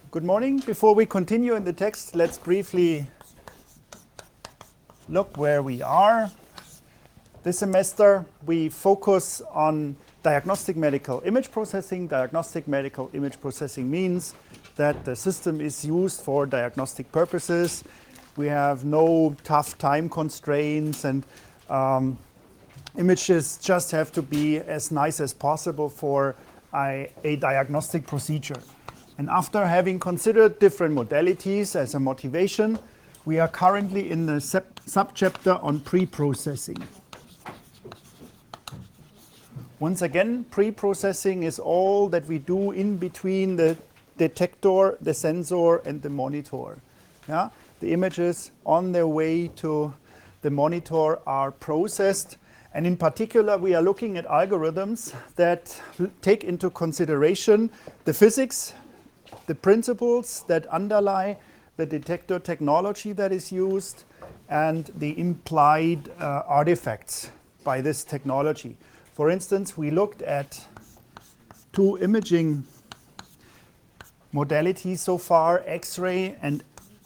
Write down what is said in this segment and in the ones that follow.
Good morning. Before we continue in the text, let's briefly look where we are. This semester, we focus on diagnostic medical image processing. Diagnostic medical image processing means that the system is used for diagnostic purposes. We have no tough time constraints, and images just have to be as nice as possible for a diagnostic procedure. And after having considered different modalities as a motivation, we are currently in the subchapter on pre-processing. Once again, pre-processing is all that we do in between the detector, the sensor, and the monitor. Yeah? The images on their way to the monitor are processed. And in particular, we are looking at algorithms that take into consideration the physics, the principles that underlie the detector technology that is used, and the implied artifacts by this technology. For instance, we looked at two imaging modalities so far, X-ray and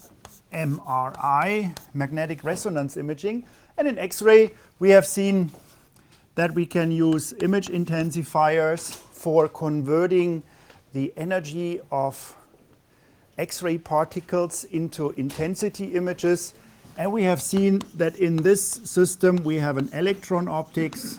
MRI, magnetic resonance imaging. And in X-ray, we have seen that we can use image intensifiers for converting the energy of X-ray particles into intensity images. And we have seen that in this system we have an electron optics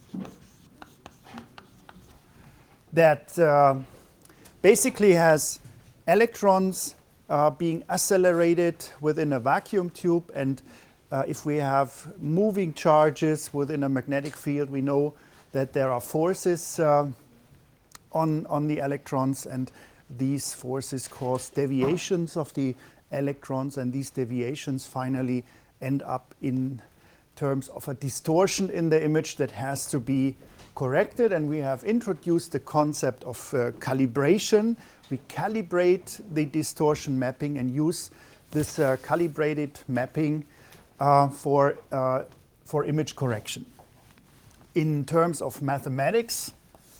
that basically has electrons being accelerated within a vacuum tube, and if we have moving charges within a magnetic field, we know that there are forces on the electrons, and these forces cause deviations of the electrons, and these deviations finally end up in terms of a distortion in the image that has to be corrected. And we have introduced the concept of calibration. We calibrate the distortion mapping and use this calibrated mapping for image correction. In terms of mathematics,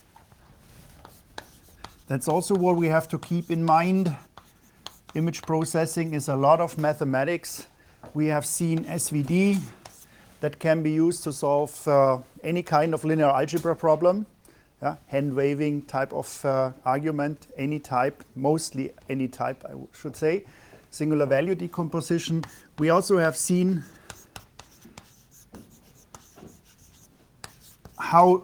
that's also what we have to keep in mind. Image processing is a lot of mathematics. We have seen SVD that can be used to solve any kind of linear algebra problem. Hand waving type of argument, any type, mostly any type, I should say. Singular value decomposition. We also have seen how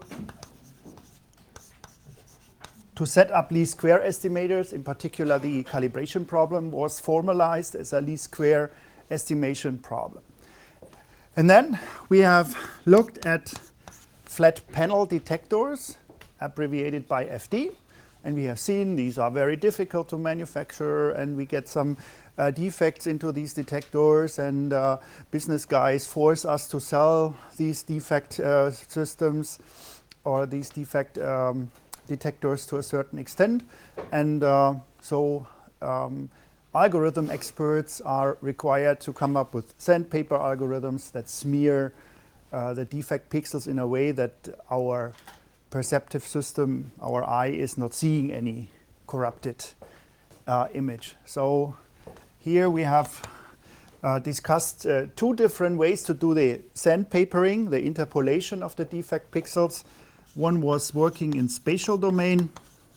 to set up least square estimators. In particular, the calibration problem was formalized as a least square estimation problem. And then we have looked at flat panel detectors, abbreviated by FD. And we have seen these are very difficult to manufacture, and we get some defects into these detectors, and business guys force us to sell these defect systems or these defect detectors to a certain extent. And so algorithm experts are required to come up with sandpaper algorithms that smear the defect pixels in a way that our perceptive system, our eye, is not seeing any corrupted image. So here we have discussed two different ways to do the sandpapering, the interpolation of the defect pixels. One was working in spatial domain.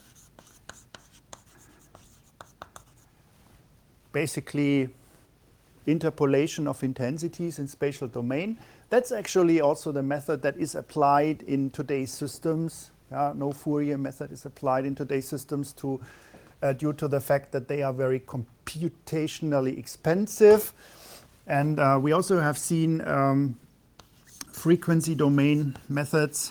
Basically, interpolation of intensities in spatial domain. That's actually also the method that is applied in today's systems. No Fourier method is applied in today's systems due to the fact that they are very computationally expensive. And we also have seen frequency domain methods.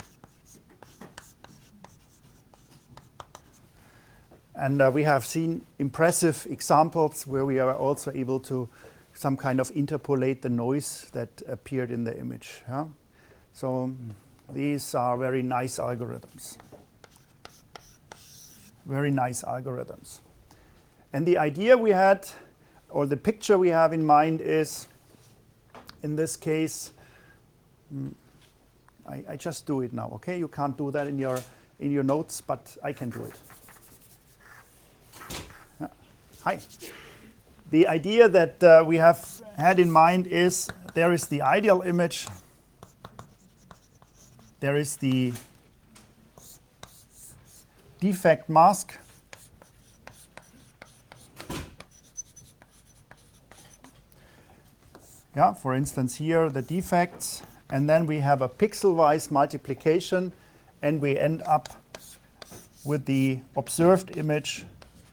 And we have seen impressive examples where we are also able to some kind of interpolate the noise that appeared in the image. So these are very nice algorithms. Very nice algorithms. And the idea we had, or the picture we have in mind is, in this case, I just do it now, okay? You can't do that in your notes, but I can do it. Hi. The idea that we have had in mind is there is the ideal image, there is the defect mask, yeah, for instance here the defects, and then we have a pixel-wise multiplication, and we end up with the observed image.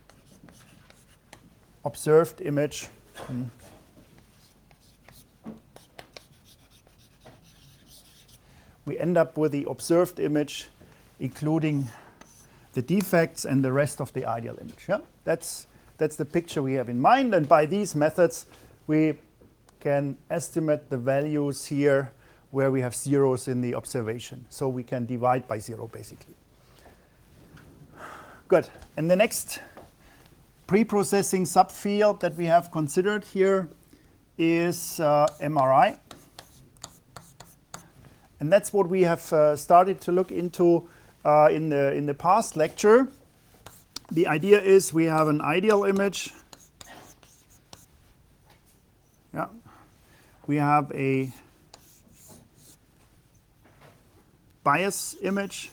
We end up with the observed image, including the defects and the rest of the ideal image. Yeah? That's the picture we have in mind, and by these methods we can estimate the values here where we have zeros in the observation. So we can divide by 0 basically. Good. And the next pre-processing subfield that we have considered here is MRI. And that's what we have started to look into in the past lecture. The idea is we have an ideal image. Yeah. We have a bias image.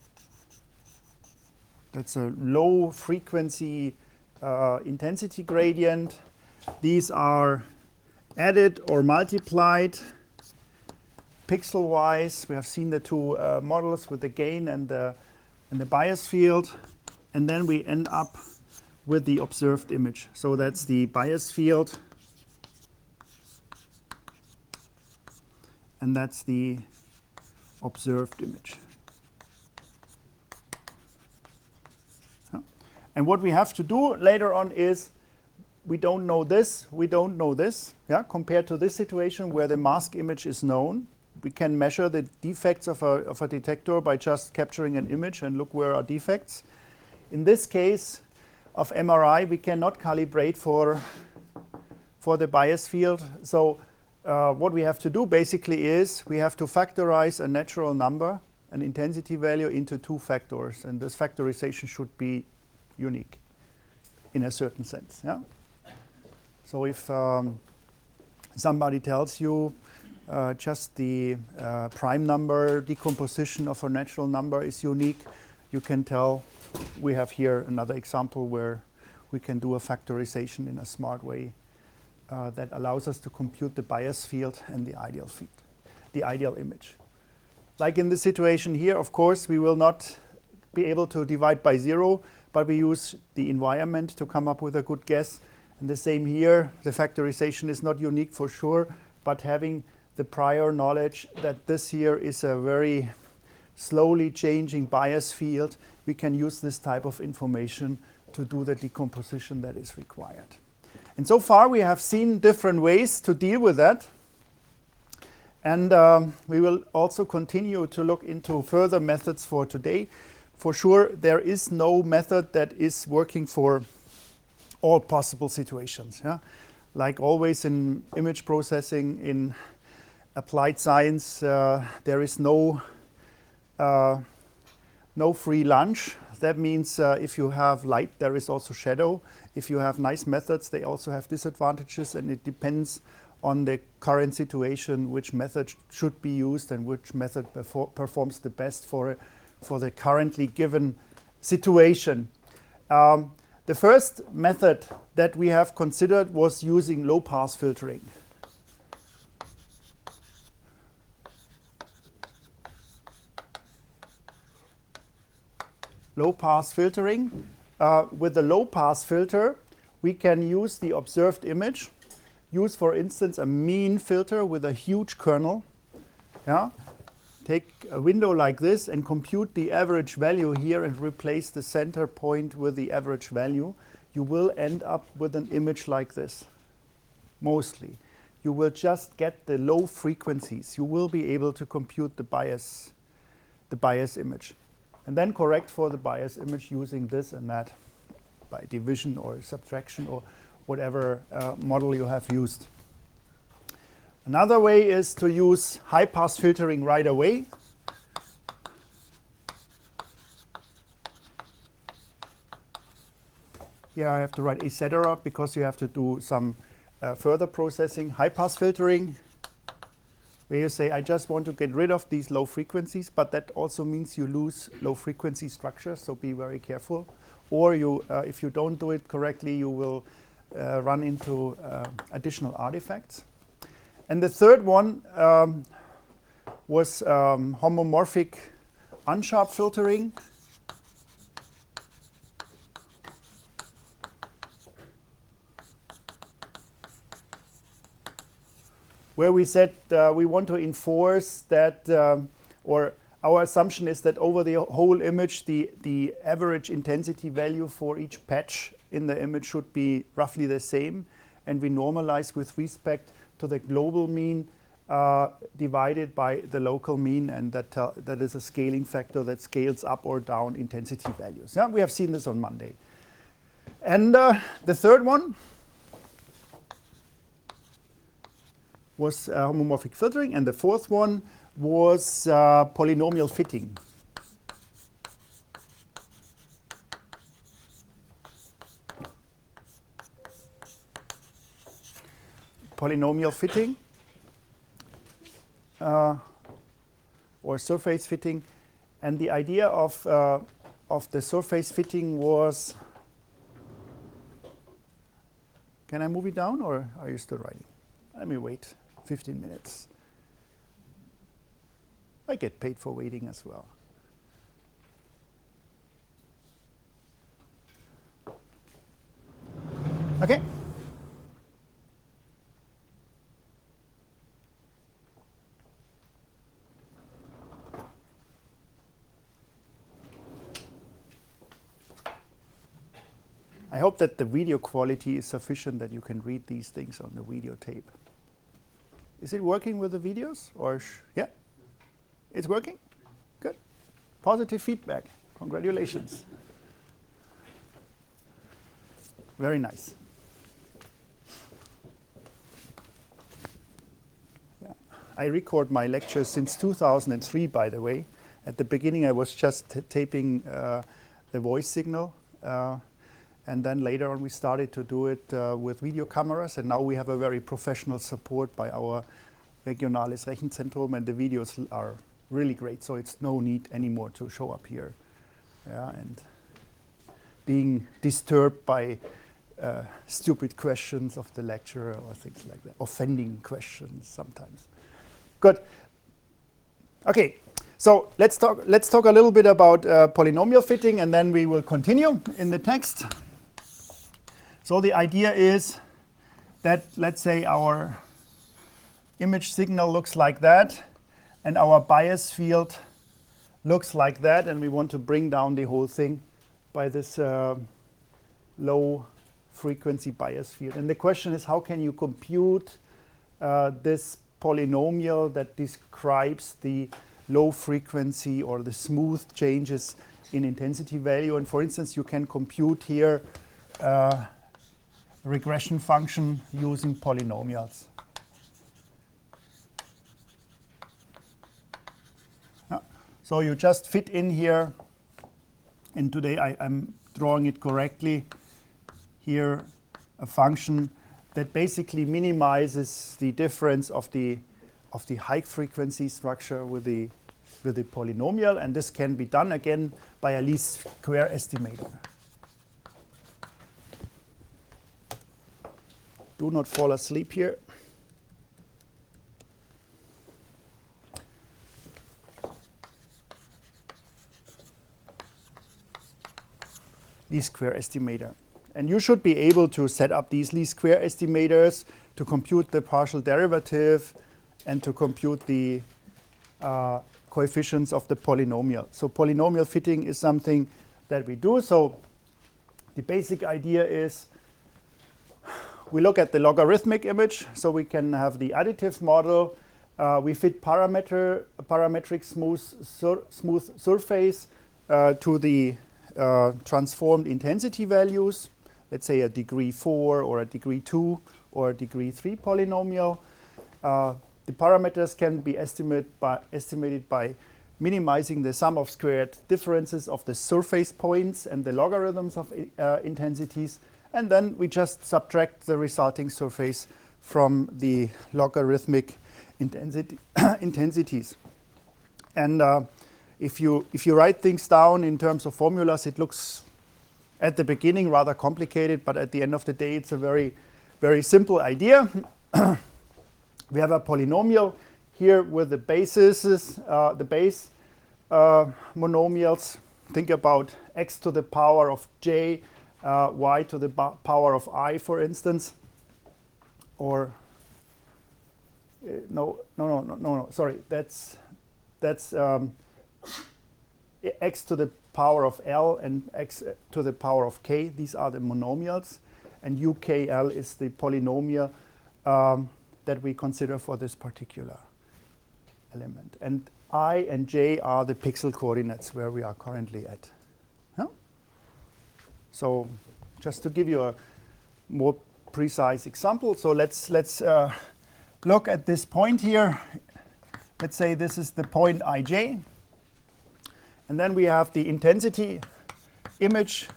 That's a low frequency intensity gradient. These are added or multiplied pixel-wise. We have seen the two models with the gain and the bias field. And then we end up with the observed image. So that's the bias field. And that's the observed image. And what we have to do later on is we don't know this, we don't know this. Yeah? Compared to this situation where the mask image is known, we can measure the defects of a detector by just capturing an image and look where are defects. In this case of MRI, we cannot calibrate for the bias field. So what we have to do basically is we have to factorize a natural number, an intensity value, into two factors. And this factorization should be unique in a certain sense. Yeah? So if somebody tells you just the prime number decomposition of a natural number is unique, you can tell we have here another example where we can do a factorization in a smart way that allows us to compute the bias field and the ideal field, the ideal image. Like in the situation here, of course, we will not be able to divide by 0, but we use the environment to come up with a good guess. And the same here, the factorization is not unique for sure, but having the prior knowledge that this here is a very slowly changing bias field, we can use this type of information to do the decomposition that is required. And so far we have seen different ways to deal with that. And we will also continue to look into further methods for today. For sure, there is no method that is working for all possible situations. Yeah? Like always in image processing, in applied science, there is no free lunch. That means if you have light, there is also shadow. If you have nice methods, they also have disadvantages, and it depends on the current situation which method should be used and which method performs the best for the currently given situation. The first method that we have considered was using low-pass filtering. Low-pass filtering. With the low-pass filter, we can use the observed image, use, for instance, a mean filter with a huge kernel. Yeah? Take a window like this and compute the average value here and replace the center point with the average value. You will end up with an image like this, mostly. You will just get the low frequencies. You will be able to compute the bias image. And then correct for the bias image using this and that by division or subtraction or whatever model you have used. Another way is to use high-pass filtering right away. Here I have to write etc. because you have to do some further processing. High-pass filtering, where you say, I just want to get rid of these low frequencies, but that also means you lose low-frequency structures, so be very careful. Or you, if you don't do it correctly, you will run into additional artifacts. And the third one was homomorphic unsharp filtering. Where we said we want to enforce that, or our assumption is that over the whole image, the average intensity value for each patch in the image should be roughly the same, and we normalize with respect to the global mean divided by the local mean, and that is a scaling factor that scales up or down intensity values. Yeah, we have seen this on Monday. And the third one was homomorphic filtering, and the fourth one was polynomial fitting. Polynomial fitting or surface fitting, and the idea of the surface fitting was, can I move it down or are you still writing? Let me wait 15 minutes. I get paid for waiting as well. Okay. I hope that the video quality is sufficient that you can read these things on the videotape. Is it working with the videos? Or yeah? It's working? Good. Positive feedback. Congratulations. Very nice. Yeah. I record my lectures since 2003, by the way. At the beginning, I was just taping the voice signal. And then later on, we started to do it with video cameras. And now we have a very professional support by our Regionales Rechenzentrum. And the videos are really great. So it's no need anymore to show up here. Yeah, and being disturbed by stupid questions of the lecturer or things like that. Offending questions sometimes. Good. Okay. So let's talk a little bit about polynomial fitting, and then we will continue in the text. So the idea is that, let's say, our image signal looks like that, and our bias field looks like that, and we want to bring down the whole thing by this low frequency bias field. And the question is, how can you compute this polynomial that describes the low frequency or the smooth changes in intensity value? And for instance, you can compute here regression function using polynomials. So you just fit in here, and today I'm drawing it correctly, here a function that basically minimizes the difference of the high frequency structure with the polynomial, and this can be done again by a least square estimator. Do not fall asleep here. Least square estimator. And you should be able to set up these least square estimators to compute the partial derivative and to compute the coefficients of the polynomial. So polynomial fitting is something that we do. So the basic idea is we look at the logarithmic image, so we can have the additive model. We fit parametric smooth surface to the transformed intensity values, let's say a degree 4 or a degree 2 or a degree 3 polynomial. The parameters can be estimated by minimizing the sum of squared differences of the surface points and the logarithms of intensities. And then we just subtract the resulting surface from the logarithmic intensities. And if you write things down in terms of formulas, it looks at the beginning rather complicated, but at the end of the day, it's a very, very simple idea. We have a polynomial here with the bases, the base monomials. Think about x to the power of j, y to the power of I, for instance. Or no, sorry, that's x to the power of L and x to the power of k. These are the monomials, and UKL is the polynomial that we consider for this particular element. And I and j are the pixel coordinates where we are currently at. Huh? So just to give you a more precise example, so let's look at this point here. Let's say this is the point ij. And then we have the intensity image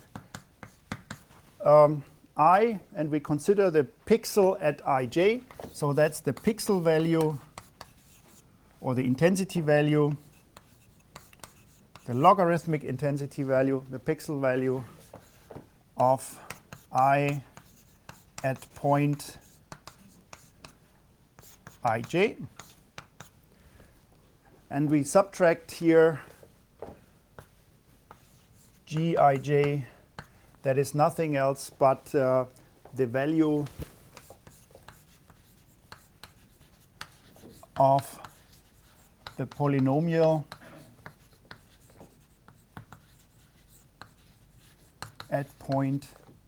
I, and we consider the pixel at ij. So that's the pixel value or the intensity value, the logarithmic intensity value, the pixel value of I at point ij. And we subtract here Gij, that is nothing else but the value of the polynomial at point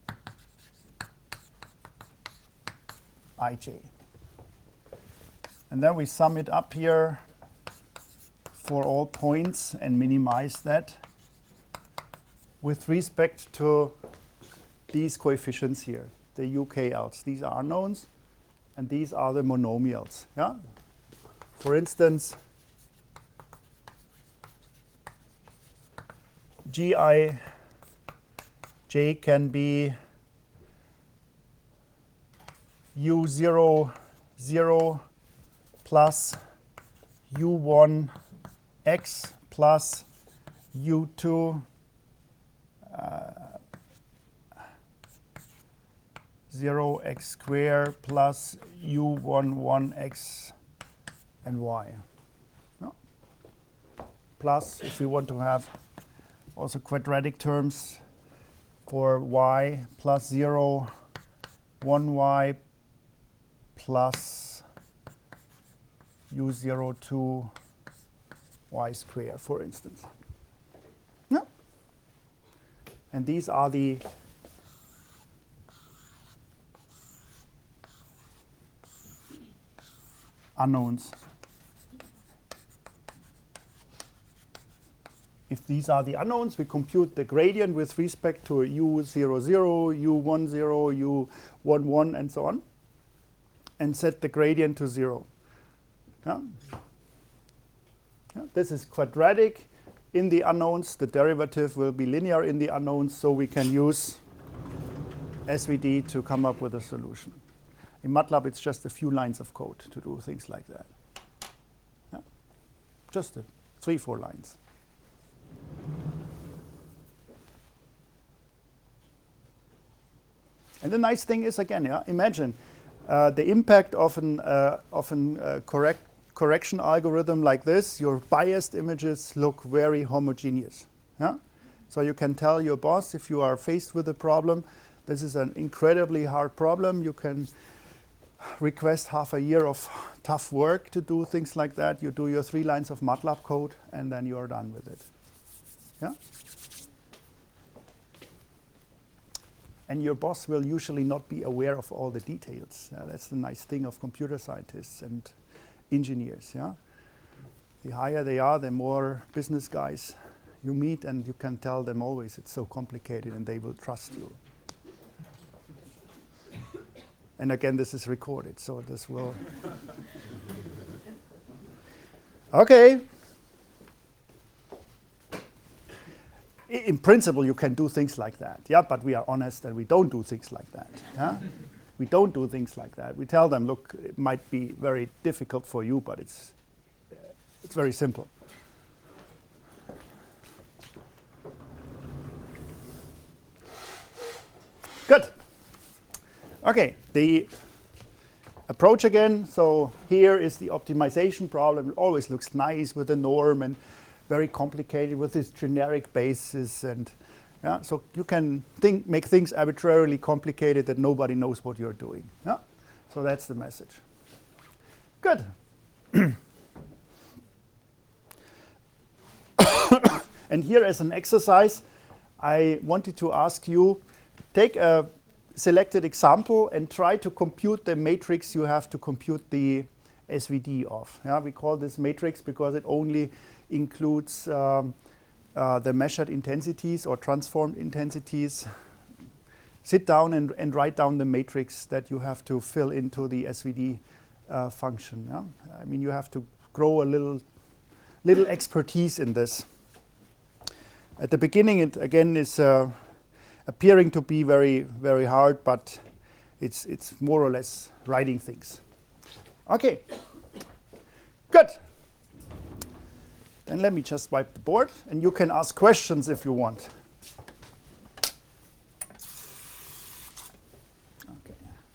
ij. And then we sum it up here for all points and minimize that with respect to these coefficients here, the UKLs. These are unknowns, and these are the monomials. Yeah? For instance, Gij can be U0, 0 plus U1x plus U2 0x squared plus U11x and y. No? Plus, if we want to have also quadratic terms for y plus 0, 1y plus U02 y squared, for instance. No? And these are the unknowns. If these are the unknowns, we compute the gradient with respect to U00, U10, U11, and so on, and set the gradient to 0. Yeah? Yeah, this is quadratic in the unknowns. The derivative will be linear in the unknowns, so we can use SVD to come up with a solution. In MATLAB, it's just a few lines of code to do things like that. Yeah? Just 3-4 lines. And the nice thing is, again, yeah, imagine the impact of an correction algorithm like this. Your biased images look very homogeneous. Yeah? So you can tell your boss if you are faced with a problem, this is an incredibly hard problem. You can request half a year of tough work to do things like that. You do your 3 lines of MATLAB code, and then you are done with it. Yeah? And your boss will usually not be aware of all the details. That's the nice thing of computer scientists and engineers. Yeah? The higher they are, the more business guys you meet, and you can tell them always it's so complicated, and they will trust you. And again, this is recorded, so this will. Okay. In principle, you can do things like that, yeah, but we are honest and we don't do things like that. Yeah? We don't do things like that. We tell them, look, it might be very difficult for you, but it's very simple. Good. Okay, the approach again. So here is the optimization problem. It always looks nice with the norm and very complicated with this generic basis. And yeah, so you can make things arbitrarily complicated that nobody knows what you're doing. Yeah? So that's the message. Good. And here as an exercise, I wanted to ask you, take a selected example and try to compute the matrix you have to compute the SVD of. Yeah, we call this matrix because it only includes the measured intensities or transformed intensities. Sit down and write down the matrix that you have to fill into the SVD function. Yeah? I mean, you have to grow a little expertise in this. At the beginning, it again is appearing to be very, very hard, but it's more or less writing things. Okay, good. Then let me just wipe the board, and you can ask questions if you want. Okay.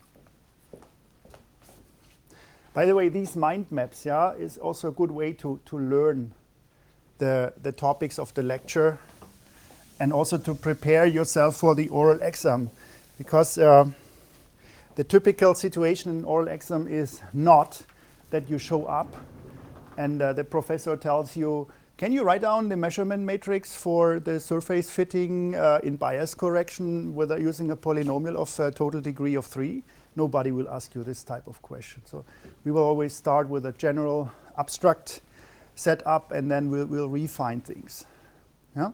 By the way, these mind maps, yeah, is also a good way to learn the topics of the lecture, and also to prepare yourself for the oral exam, because the typical situation in oral exam is not that you show up and the professor tells you, can you write down the measurement matrix for the surface fitting in bias correction whether using a polynomial of a total degree of 3? Nobody will ask you this type of question. So we will always start with a general abstract setup, and then we'll refine things. Yeah?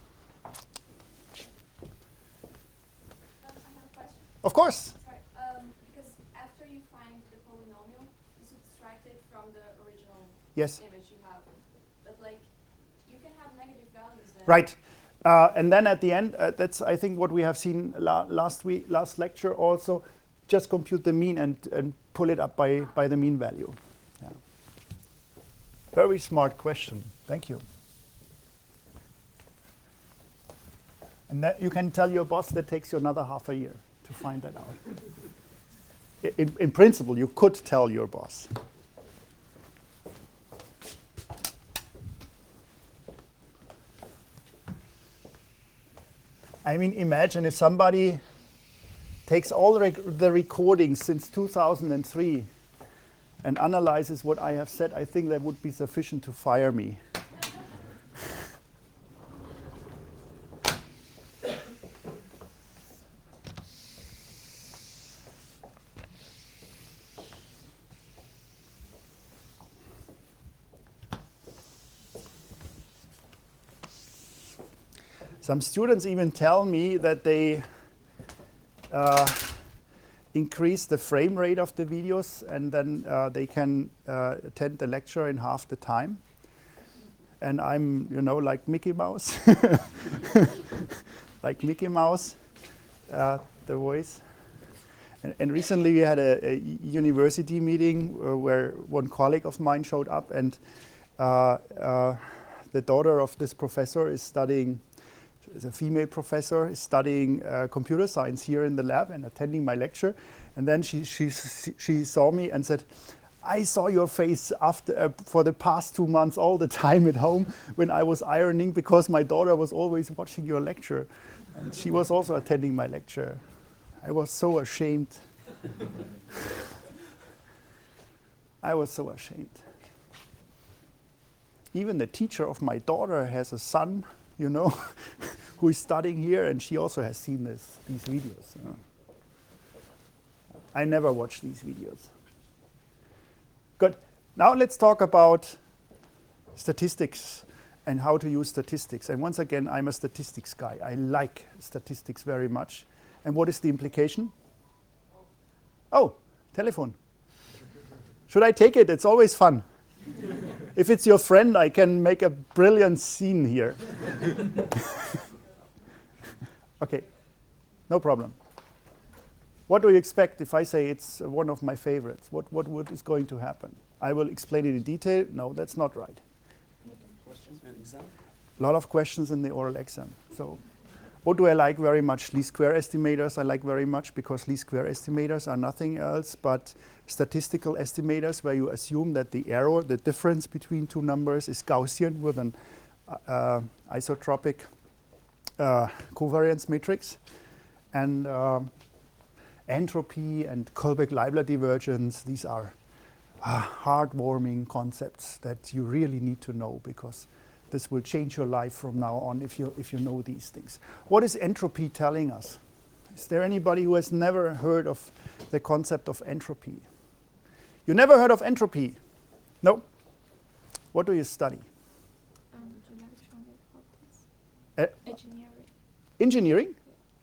Of course. Sorry, because after you find the polynomial, you subtract it from the original image you have. But like, you can have negative values then. Right. And then at the end, that's I think what we have seen last lecture also, just compute the mean and pull it up by the mean value. Yeah. Very smart question. Thank you. And that you can tell your boss that takes you another half a year to find that out. In principle, you could tell your boss. I mean, imagine if somebody takes all the recordings since 2003 and analyzes what I have said. I think that would be sufficient to fire me. Some students even tell me that they increase the frame rate of the videos, and then they can attend the lecture in half the time. And I'm, like Mickey Mouse, like Mickey Mouse, the voice. And recently we had a university meeting where one colleague of mine showed up, and the daughter of this professor is studying. The female professor is studying computer science here in the lab and attending my lecture. And then she saw me and said, I saw your face for the past 2 months all the time at home when I was ironing, because my daughter was always watching your lecture. And she was also attending my lecture. I was so ashamed. I was so ashamed. Even the teacher of my daughter has a son, who is studying here, and she also has seen these videos. I never watch these videos. Good. Now let's talk about statistics and how to use statistics. And once again, I'm a statistics guy. I like statistics very much. And what is the implication? Oh, telephone. Should I take it? It's always fun. If it's your friend, I can make a brilliant scene here. Okay, no problem. What do you expect if I say it's one of my favorites? What is going to happen? I will explain it in detail. No, that's not right. Questions and exam? A lot of questions in the oral exam. So what do I like very much? Least square estimators I like very much because least square estimators are nothing else but statistical estimators where you assume that the error, the difference between two numbers is Gaussian with an isotropic covariance matrix. And entropy and Kullback-Leibler divergence, these are heartwarming concepts that you really need to know because this will change your life from now on if you know these things. What is entropy telling us? Is there anybody who has never heard of the concept of entropy? You never heard of entropy? No? What do you study? Engineering. Engineering?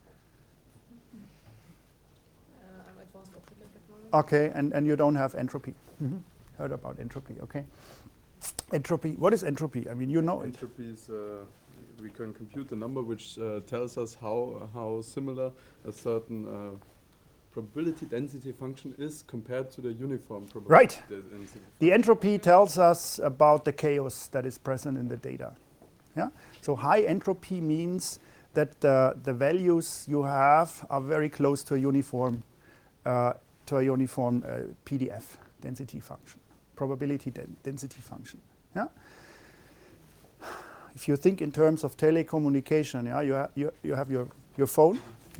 I'm advanced optical technology. Okay, and you don't have entropy. Heard about entropy, okay. Entropy, what is entropy? I mean, you know it. Entropy is, we can compute the number which tells us how similar a certain probability density function is compared to the uniform probability Right. density. The entropy tells us about the chaos that is present in the data. Yeah? So high entropy means that the values you have are very close to a uniform PDF density function, probability density function. Yeah? If you think in terms of telecommunication, yeah, you have your phone,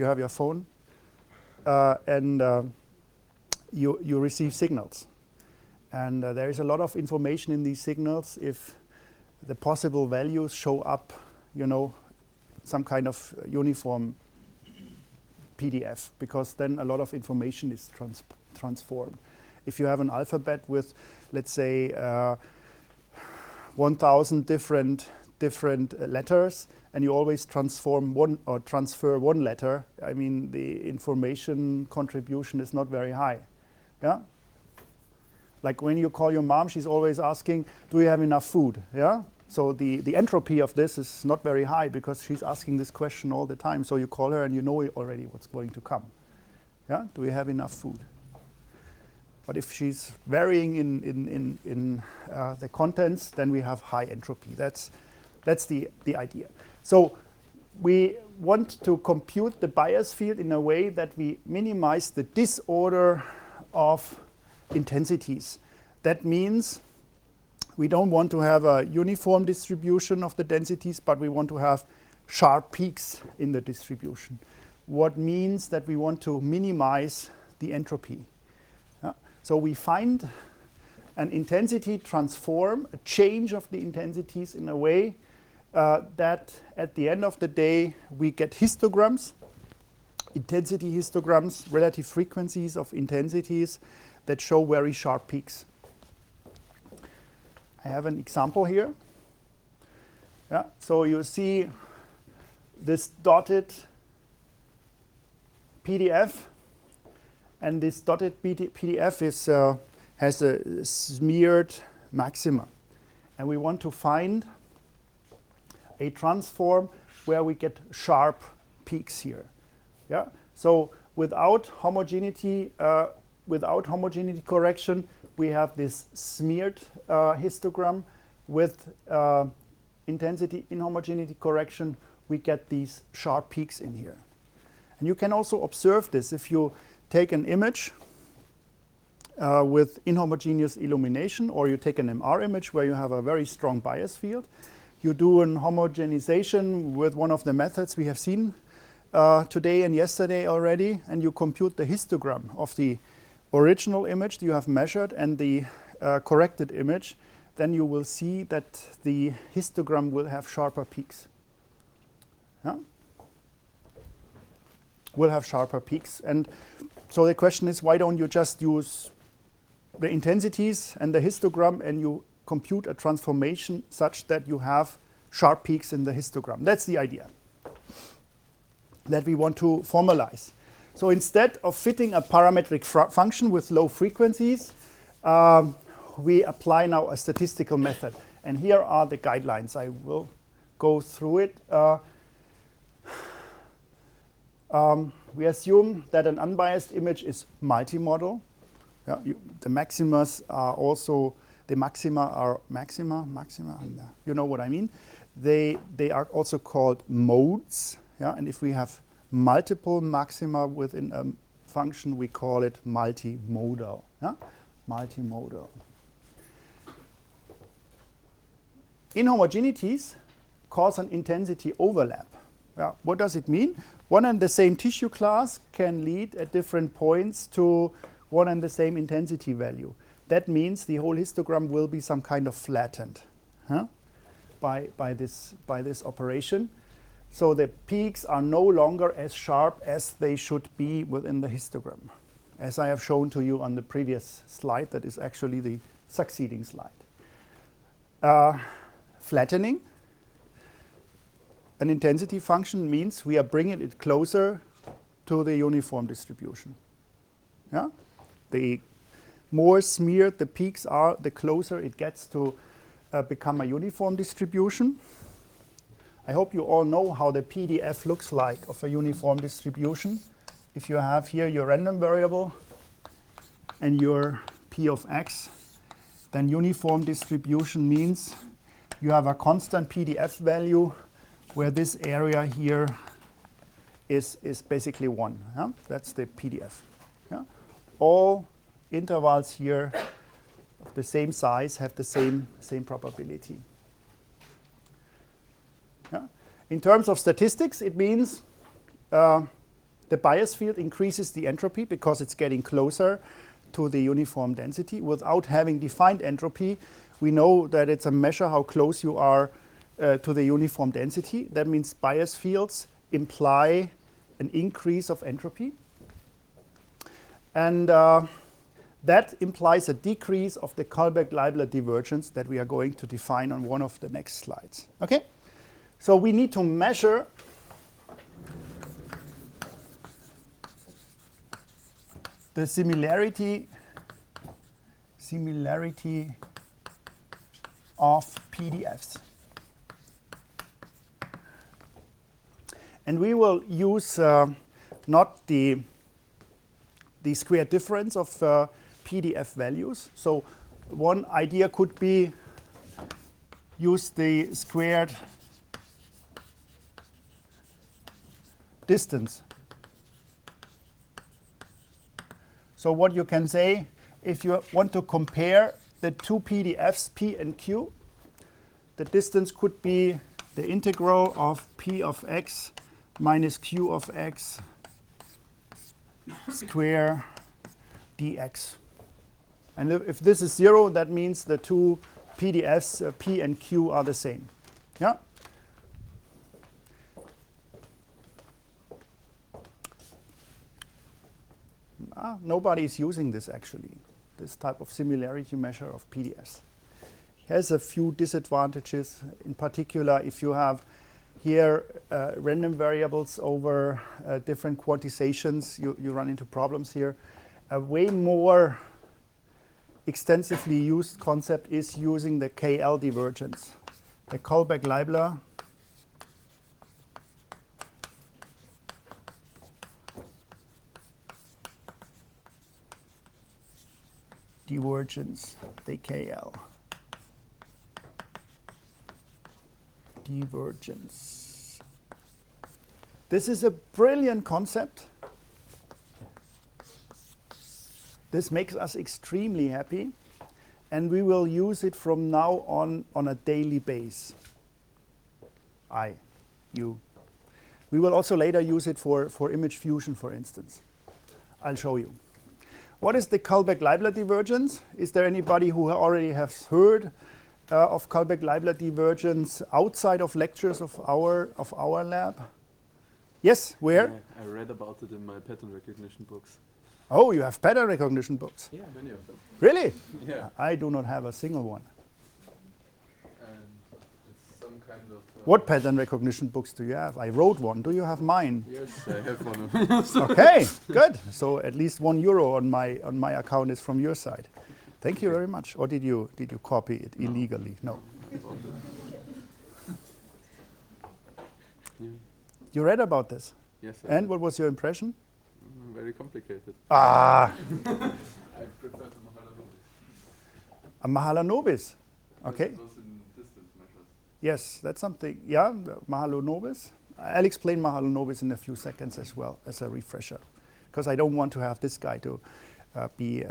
and you receive signals. And there is a lot of information in these signals if the possible values show up, some kind of uniform PDF, because then a lot of information is transformed. If you have an alphabet with, let's say, 1,000 different letters, and you always transfer one letter, I mean, the information contribution is not very high. Yeah? Like when you call your mom, she's always asking, do you have enough food? Yeah? So the entropy of this is not very high because she's asking this question all the time. So you call her and you know already what's going to come. Yeah? Do you have enough food? But if she's varying in the contents, then we have high entropy. That's the idea. So we want to compute the bias field in a way that we minimize the disorder of intensities. That means we don't want to have a uniform distribution of the densities, but we want to have sharp peaks in the distribution. What means that we want to minimize the entropy. So we find an intensity transform, a change of the intensities in a way that at the end of the day we get histograms, intensity histograms, relative frequencies of intensities that show very sharp peaks. I have an example here. Yeah, so you see this dotted PDF, and this dotted PDF has a smeared maxima. And we want to find a transform where we get sharp peaks here. Yeah? So without homogeneity correction, we have this smeared histogram. With intensity inhomogeneity correction, we get these sharp peaks in here. And you can also observe this if you take an image with inhomogeneous illumination, or you take an MR image where you have a very strong bias field. You do an homogenization with one of the methods we have seen today and yesterday already, and you compute the histogram of the original image you have measured and the corrected image, then you will see that the histogram will have sharper peaks. Yeah? Will have sharper peaks. And so the question is, why don't you just use the intensities and the histogram and you compute a transformation such that you have sharp peaks in the histogram? That's the idea that we want to formalize. So instead of fitting a parametric function with low frequencies, we apply now a statistical method. And here are the guidelines. I will go through it. We assume that an unbiased image is multimodal. Yeah, the maximas are also, the maxima are maxima, you know what I mean. They are also called modes. Yeah, and if we have multiple maxima within a function, we call it multimodal. Yeah? Multimodal. Inhomogeneities cause an intensity overlap. Yeah, what does it mean? One and the same tissue class can lead at different points to one and the same intensity value. That means the whole histogram will be some kind of flattened by this operation. So the peaks are no longer as sharp as they should be within the histogram, as I have shown to you on the previous slide. That is actually the succeeding slide. Flattening an intensity function means we are bringing it closer to the uniform distribution. Yeah? The more smeared the peaks are, the closer it gets to become a uniform distribution. I hope you all know how the PDF looks like of a uniform distribution. If you have here your random variable and your P of x, then uniform distribution means you have a constant PDF value where this area here is basically 1. Yeah? That's the PDF. Yeah? All intervals here of the same size have the same probability. Yeah? In terms of statistics, it means the bias field increases the entropy because it's getting closer to the uniform density. Without having defined entropy, we know that it's a measure how close you are to the uniform density. That means bias fields imply an increase of entropy. And that implies a decrease of the Kullback-Leibler divergence that we are going to define on one of the next slides. Okay? So we need to measure the similarity of PDFs. And we will use not the square difference of PDF values. So one idea could be use the squared distance. So what you can say, if you want to compare the two PDFs, P and Q, the distance could be the integral of P of x minus Q of x square dx. And if this is 0, that means the two PDFs, P and Q, are the same. Yeah? Nobody is using this actually, this type of similarity measure of PDFs. It has a few disadvantages. In particular, if you have here random variables over different quantizations, you run into problems here. A way more extensively used concept is using the KL divergence, the Kullback-Leibler divergence, the KL divergence. This is a brilliant concept. This makes us extremely happy, and we will use it from now on a daily basis. You. We will also later use it for image fusion, for instance. I'll show you. What is the Kullback-Leibler divergence? Is there anybody who already has heard of Kullback-Leibler divergence outside of lectures of our lab? Yes, where? I read about it in my pattern recognition books. Oh, you have pattern recognition books? Yeah, many of them. Really? Yeah. I do not have a single one. And it's some kind of... What pattern recognition books do you have? I wrote one. Do you have mine? Yes, I have one of them. Okay, good. So at least €1 on my account is from your side. Thank you very much. Or did you copy it illegally? No. You read about this? Yes. And what was your impression? Very complicated. Ah, I prefer the Mahalanobis. a Mahalanobis. Okay. It was in distance measures. Yes, that's something. Yeah, the Mahalanobis. I'll explain Mahalanobis in a few seconds as well as a refresher, because I don't want to have this guy to be,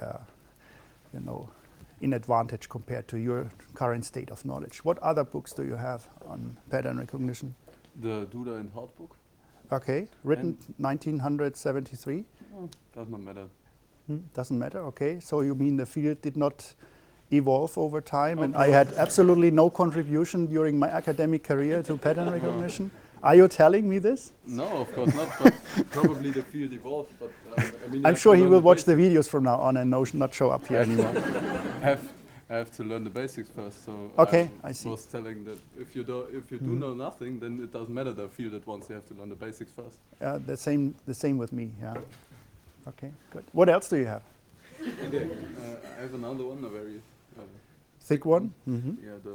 in advantage compared to your current state of knowledge. What other books do you have on pattern recognition? The Duda and Hart book. Okay, written 1973. Does not matter. Doesn't matter. Okay, so you mean the field did not evolve over time, and I had absolutely no contribution during my academic career to pattern recognition? Are you telling me this? No, of course not. But probably the field evolved. But I mean, I'm sure he will watch the videos from now on and not show up here anymore. I have to learn the basics first. So Okay, I see. was telling that if you do know nothing, then it doesn't matter the field at once. You have to learn the basics first. The same with me. Yeah. Okay, good. What else do you have? I have another one, a very Thick one. Mm-hmm.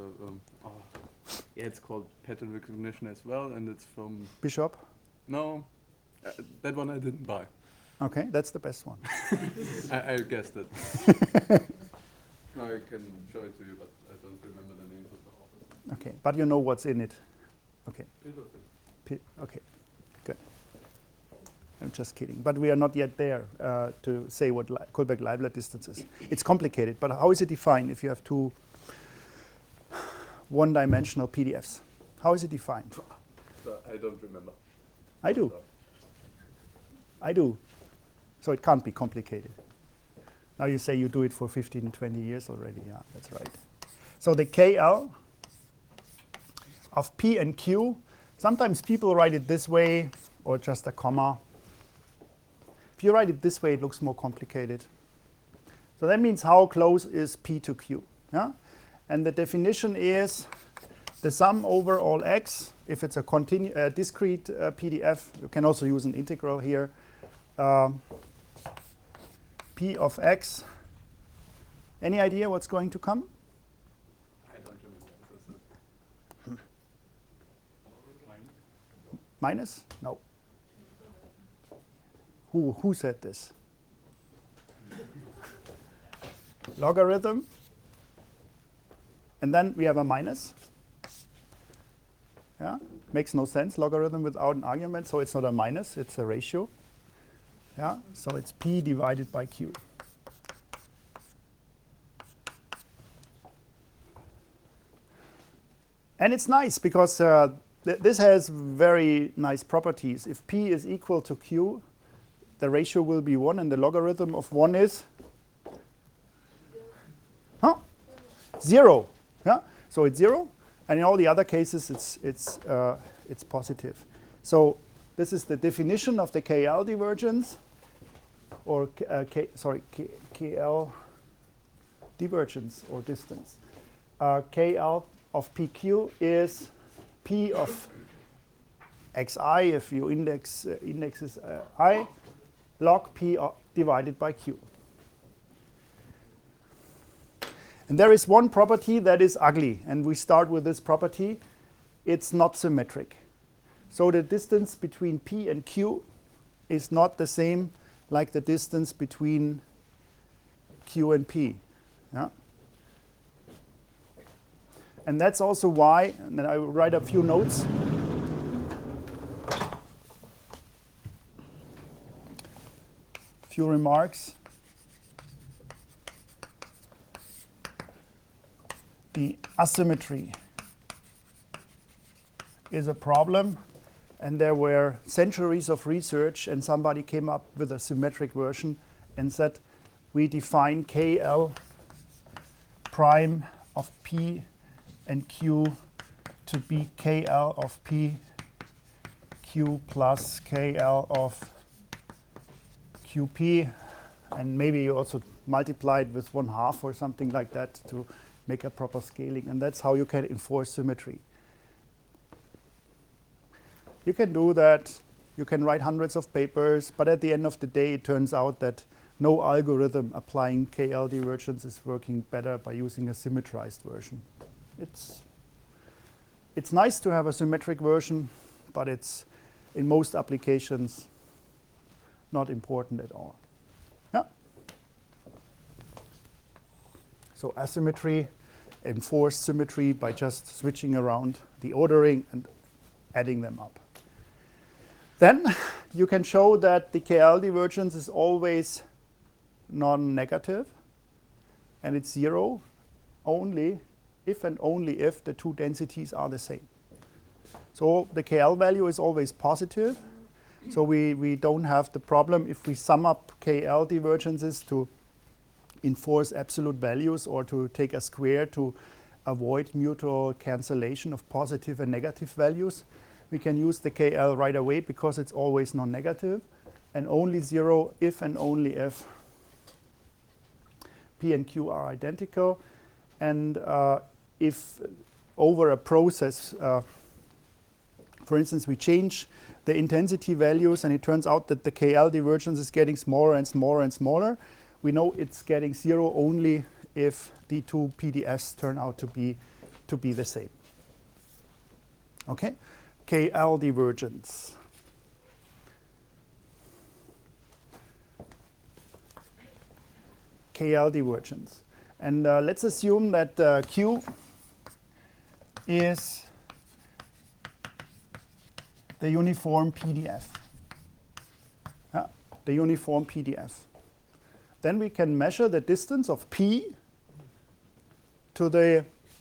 it's called pattern recognition as well, and it's from Bishop. no, that one I didn't buy. Okay, that's the best one. I guessed it. No, I can show it to you, but I don't remember the names of the authors. Okay, but you know what's in it. Okay. Bit of it. Okay, good. I'm just kidding. But we are not yet there to say what Kullback-Leibler distance is. It's complicated, but how is it defined if you have two one-dimensional PDFs? How is it defined? I don't remember. I do. I do. So it can't be complicated. Now you say you do it for 15, 20 years already. Yeah, that's right. So the KL of P and Q, sometimes people write it this way or just a comma. If you write it this way, it looks more complicated. So that means how close is P to Q? Yeah? And the definition is the sum over all x. If it's a discrete PDF, you can also use an integral here. P of x. Any idea what's going to come? I don't remember. Minus? No. Who said this? Logarithm. And then we have a minus. Yeah, makes no sense. Logarithm without an argument, so it's not a minus, it's a ratio. Yeah, so it's P divided by Q. And it's nice because this has very nice properties. If P is equal to Q, the ratio will be 1, and the logarithm of 1 is 0. Yeah, so it's 0, and in all the other cases it's positive. So this is the definition of the KL divergence, or KL divergence or distance. KL of PQ is P of xi, if you index is I, log P divided by Q. And there is one property that is ugly, and we start with this property. It's not symmetric. So the distance between P and Q is not the same like the distance between Q and P. Yeah? And that's also why, and then I will write a few notes. Few remarks. The asymmetry is a problem, and there were centuries of research, and somebody came up with a symmetric version and said we define KL prime of P and Q to be KL of P Q plus KL of QP, and maybe you also multiply it with 1/2 or something like that to make a proper scaling, and that's how you can enforce symmetry. You can do that, you can write hundreds of papers, but at the end of the day it turns out that no algorithm applying KL divergence is working better by using a symmetrized version. It's nice to have a symmetric version, but it's in most applications, not important at all. Yeah. So asymmetry, enforced symmetry by just switching around the ordering and adding them up. Then you can show that the KL divergence is always non-negative, and it's 0 only if and only if the two densities are the same. So the KL value is always positive, so we don't have the problem if we sum up KL divergences to enforce absolute values or to take a square to avoid mutual cancellation of positive and negative values. We can use the KL right away because it's always non-negative, and only 0 if and only if P and Q are identical. And if over a process, for instance, we change the intensity values and it turns out that the KL divergence is getting smaller and smaller and smaller, we know it's getting 0 only if the two PDFs turn out to be the same. Okay? KL divergence. KL divergence. And let's assume that Q is the uniform PDF. Yeah, the uniform PDF. Then we can measure the distance of P to the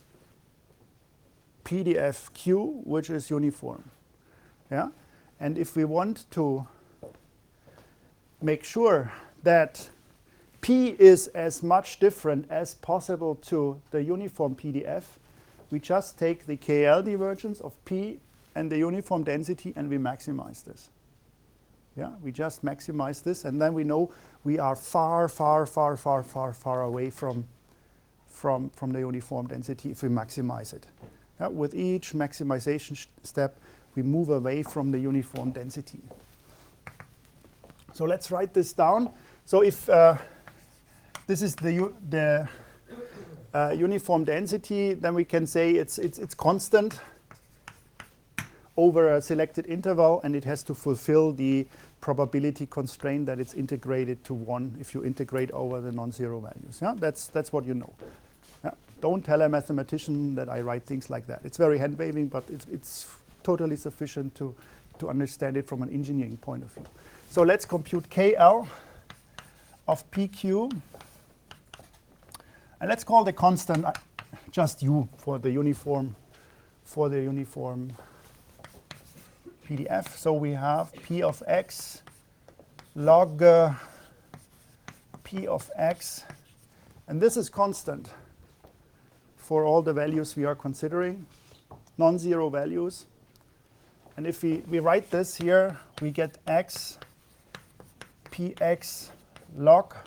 PDF Q, which is uniform. Yeah? And if we want to make sure that P is as much different as possible to the uniform PDF, we just take the KL divergence of P and the uniform density and we maximize this. Yeah, we just maximize this and then we know we are far, far, far, far, far, far away from the uniform density if we maximize it. Yeah, with each maximization step, we move away from the uniform density. So let's write this down. So if this is the uniform density, then we can say it's constant over a selected interval, and it has to fulfill the probability constraint that it's integrated to 1 if you integrate over the non-zero values. Yeah? That's what you know. Yeah? Don't tell a mathematician that I write things like that. It's very hand-waving, but it's totally sufficient to understand it from an engineering point of view. So let's compute KL of PQ. And let's call the constant just U for the uniform PDF. So we have P of x log P of x, and this is constant for all the values we are considering, non-zero values. And if we write this here, we get x px log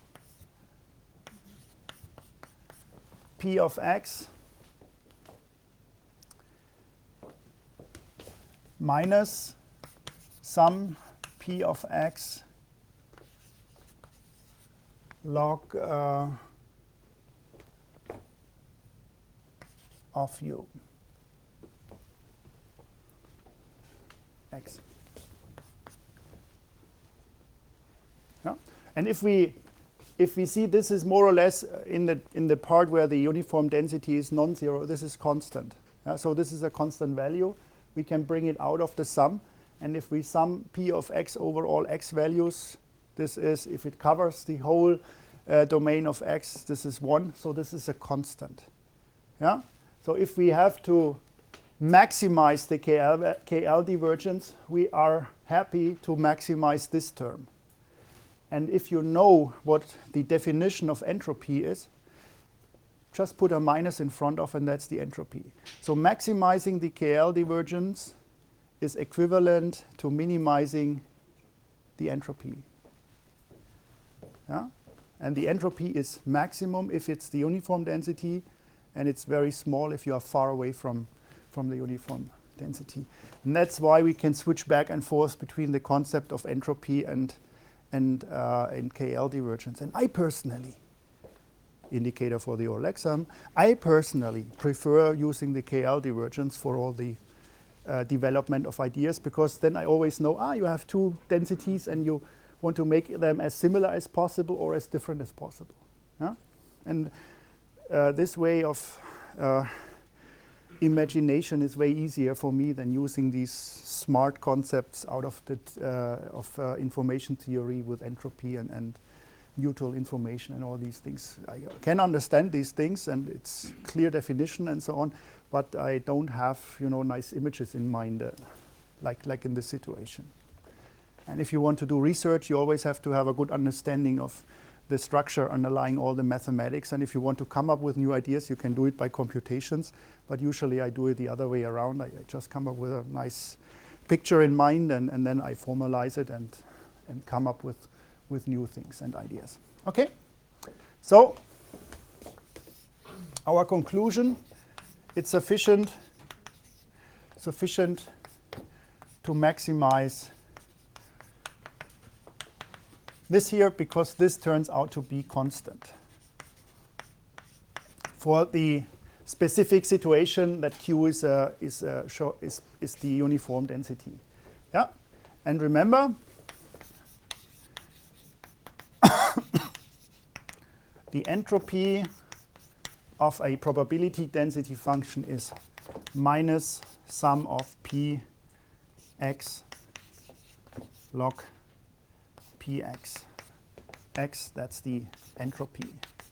P of x minus sum P of x log of U x. Yeah. And if we see this is more or less in the part where the uniform density is non-zero, this is constant. Yeah, so this is a constant value. We can bring it out of the sum. And if we sum P of x over all x values, this is, if it covers the whole domain of x, this is 1. So this is a constant. Yeah? So if we have to maximize the KL divergence, we are happy to maximize this term. And if you know what the definition of entropy is, just put a minus in front of, and that's the entropy. So maximizing the KL divergence is equivalent to minimizing the entropy. Yeah? And the entropy is maximum if it's the uniform density, and it's very small if you are far away from the uniform density. And that's why we can switch back and forth between the concept of entropy and KL divergence. And I personally, indicator for the oral exam, I personally prefer using the KL divergence for all the development of ideas, because then I always know, you have two densities and you want to make them as similar as possible or as different as possible. Yeah? And this way of imagination is way easier for me than using these smart concepts out of the information theory with entropy and neutral information and all these things. I can understand these things and it's clear definition and so on, but I don't have nice images in mind like in this situation. And if you want to do research, you always have to have a good understanding of the structure underlying all the mathematics. And if you want to come up with new ideas, you can do it by computations. But usually I do it the other way around. I just come up with a nice picture in mind and then I formalize it and come up with new things and ideas. Okay? So our conclusion, it's sufficient to maximize this here, because this turns out to be constant for the specific situation that Q is the uniform density. Yeah, and remember, the entropy of a probability density function is minus sum of p x log px. X, that's the entropy.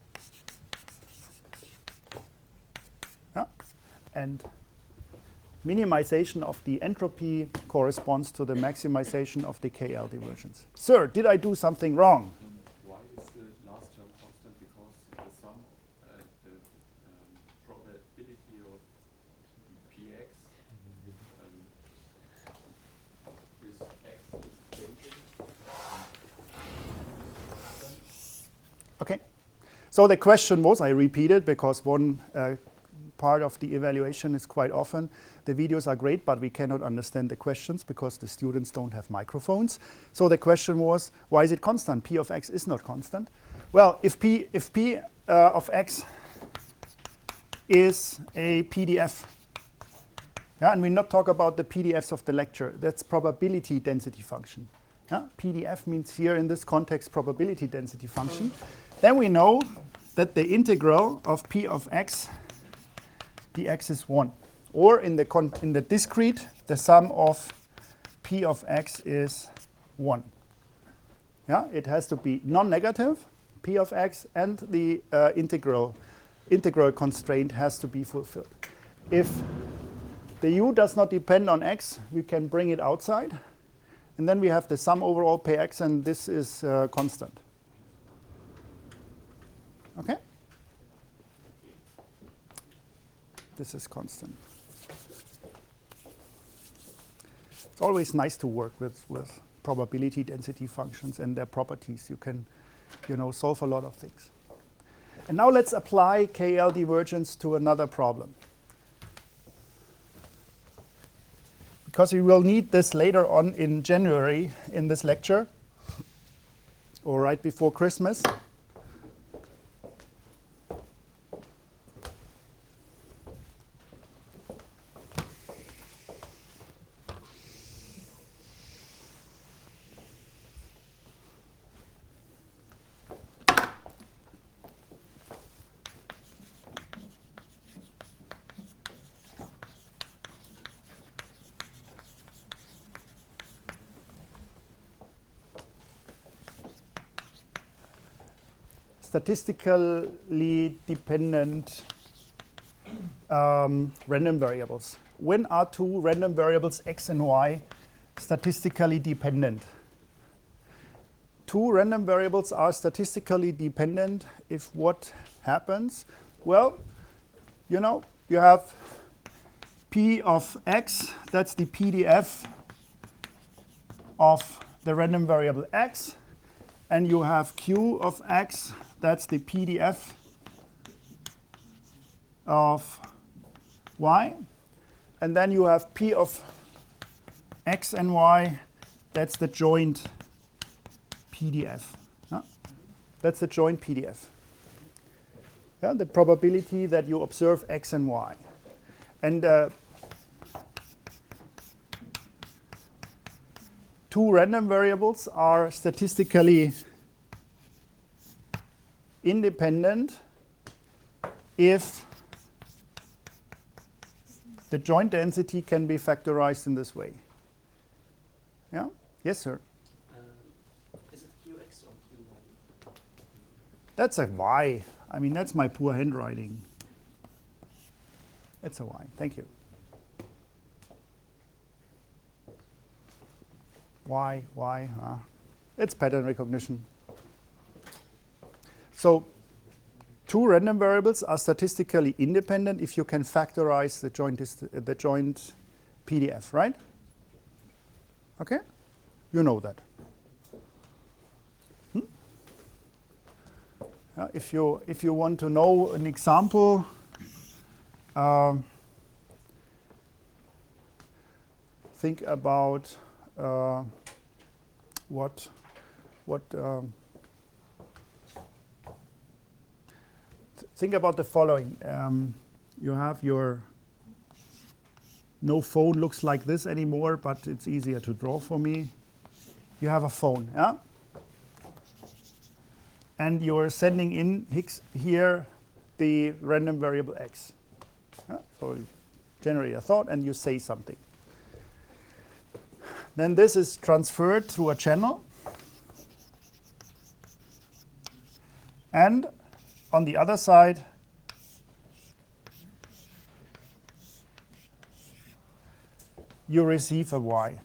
Yeah. And minimization of the entropy corresponds to the maximization of the KL divergence. Sir, did I do something wrong? Why is the last term constant? Because the sum, the probability of px is x is changing. Okay. So the question was, I repeat it because one part of the evaluation is quite often, the videos are great, but we cannot understand the questions because the students don't have microphones. So the question was, why is it constant? P of x is not constant. Well, if P of x is a PDF, yeah, and we not talk about the PDFs of the lecture, that's probability density function. Yeah? PDF means here in this context probability density function. Then we know that the integral of P of x dx is 1. Or in the discrete, the sum of P of x is 1. Yeah, it has to be non-negative, P of x, and the integral constraint has to be fulfilled. If the u does not depend on x, we can bring it outside. And then we have the sum over all px, and this is constant. Okay? This is constant. It's always nice to work with probability density functions and their properties. You can, solve a lot of things. And now let's apply KL divergence to another problem. Because we will need this later on in January in this lecture, or right before Christmas. Statistically dependent random variables. When are two random variables x and y statistically dependent? Two random variables are statistically dependent if what happens? Well, you have P of x, that's the PDF of the random variable x, and you have Q of x, that's the PDF of y. And then you have P of x and y, that's the joint PDF. Yeah? That's the joint PDF. Yeah? The probability that you observe x and y. And two random variables are statistically independent if the joint density can be factorized in this way. Yeah? Yes, sir? Is it Qx or Qy? That's a Y. I mean, that's my poor handwriting. It's a Y. Thank you. Y, huh? It's pattern recognition. So two random variables are statistically independent if you can factorize the joint PDF, right? Okay? You know that. If you want to know an example, think about think about the following. You have no phone looks like this anymore, but it's easier to draw for me. You have a phone, yeah? And you're sending in here the random variable x. Yeah? So you generate a thought and you say something. Then this is transferred through a channel. And on the other side, you receive a y.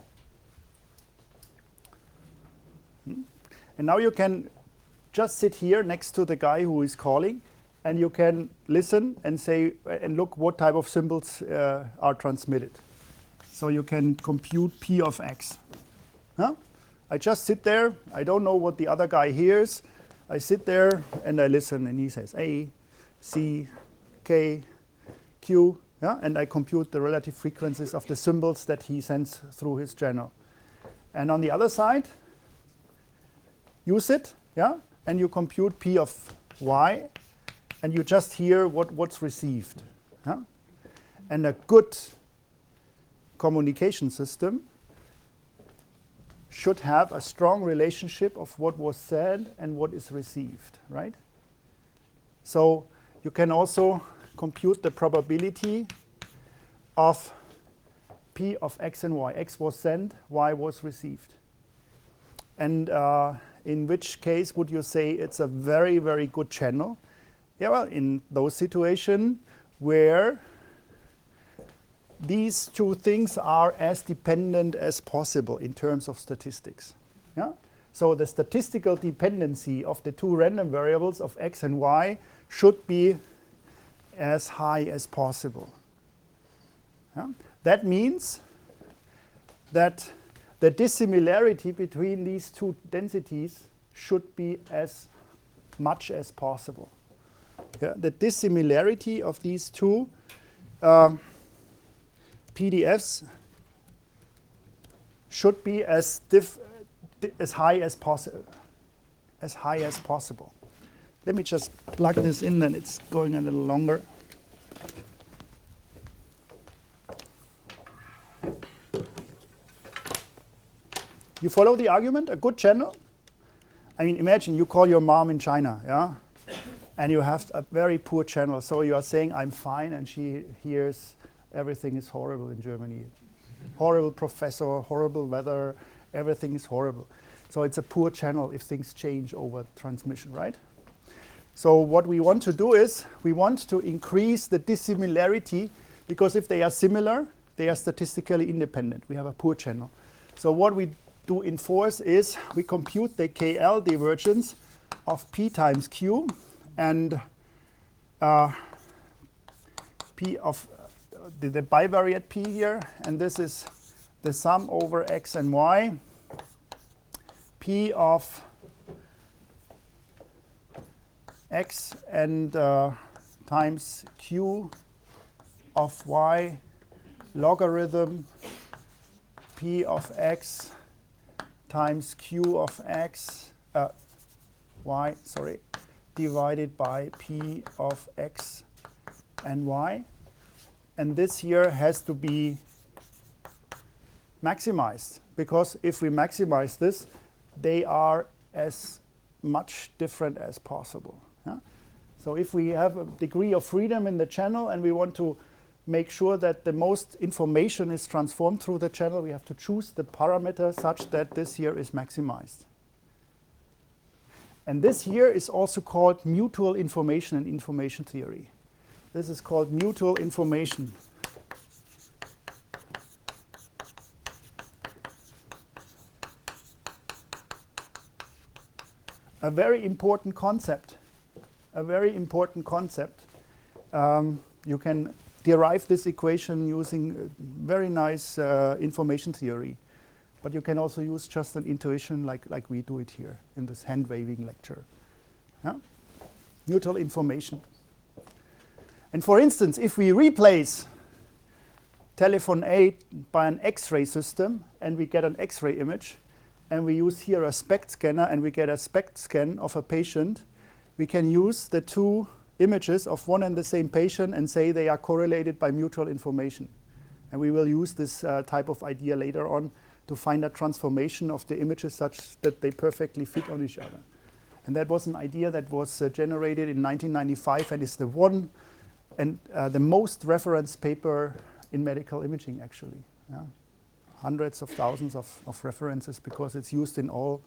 And now you can just sit here next to the guy who is calling, and you can listen and say and look what type of symbols are transmitted. So you can compute p of x. Huh? I just sit there. I don't know what the other guy hears. I sit there and I listen, and he says A, C, K, Q, yeah? And I compute the relative frequencies of the symbols that he sends through his channel. And on the other side, you sit, yeah? And you compute p of y, and you just hear what's received. Yeah? And a good communication system should have a strong relationship of what was said and what is received, right? So you can also compute the probability of p of x and y. X was sent, y was received. And in which case would you say it's a very, very good channel? Yeah, well, in those situations where these two things are as dependent as possible in terms of statistics. Yeah? So the statistical dependency of the two random variables of x and y should be as high as possible. Yeah? That means that the dissimilarity between these two densities should be as much as possible. Yeah? The dissimilarity of these two PDFs should be as high as possible. As high as possible. Let me just plug this in, and it's going a little longer. You follow the argument? A good channel? I mean, imagine you call your mom in China, yeah? And you have a very poor channel. So you are saying, I'm fine, and she hears everything is horrible in Germany. Horrible professor, horrible weather, everything is horrible. So it's a poor channel if things change over transmission, right? So what we want to do is we want to increase the dissimilarity, because if they are similar, they are statistically independent. We have a poor channel. So what we do in force is we compute the KL divergence of P times Q and P of the bivariate P here, and this is the sum over x and y, P of x and times Q of y logarithm P of x times Q of x, y, sorry, divided by P of x and y. And this here has to be maximized, because if we maximize this, they are as much different as possible. Yeah? So if we have a degree of freedom in the channel and we want to make sure that the most information is transformed through the channel, we have to choose the parameter such that this here is maximized. And this here is also called mutual information in information theory. This is called mutual information. A very important concept. A very important concept. You can derive this equation using very nice information theory. But you can also use just an intuition like we do it here in this hand-waving lecture. Yeah? Mutual information. And for instance, if we replace telephone A by an X-ray system and we get an X-ray image, and we use here a SPECT scanner and we get a SPECT scan of a patient, we can use the two images of one and the same patient and say they are correlated by mutual information. And we will use this type of idea later on to find a transformation of the images such that they perfectly fit on each other. And that was an idea that was generated in 1995 and is the one and the most referenced paper in medical imaging, actually. Yeah. Hundreds of thousands of references because it's used in all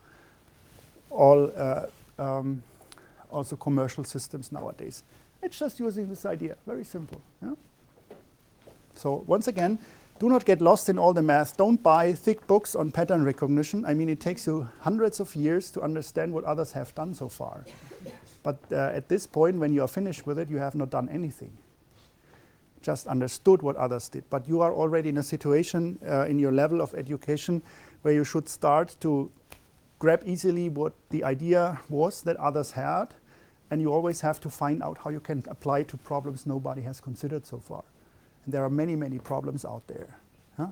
also commercial systems nowadays. It's just using this idea, very simple. Yeah? So once again, do not get lost in all the math. Don't buy thick books on pattern recognition. I mean, it takes you hundreds of years to understand what others have done so far. But at this point, when you are finished with it, you have not done anything. Just understood what others did. But you are already in a situation in your level of education where you should start to grab easily what the idea was that others had, and you always have to find out how you can apply to problems nobody has considered so far. And there are many, many problems out there. Huh?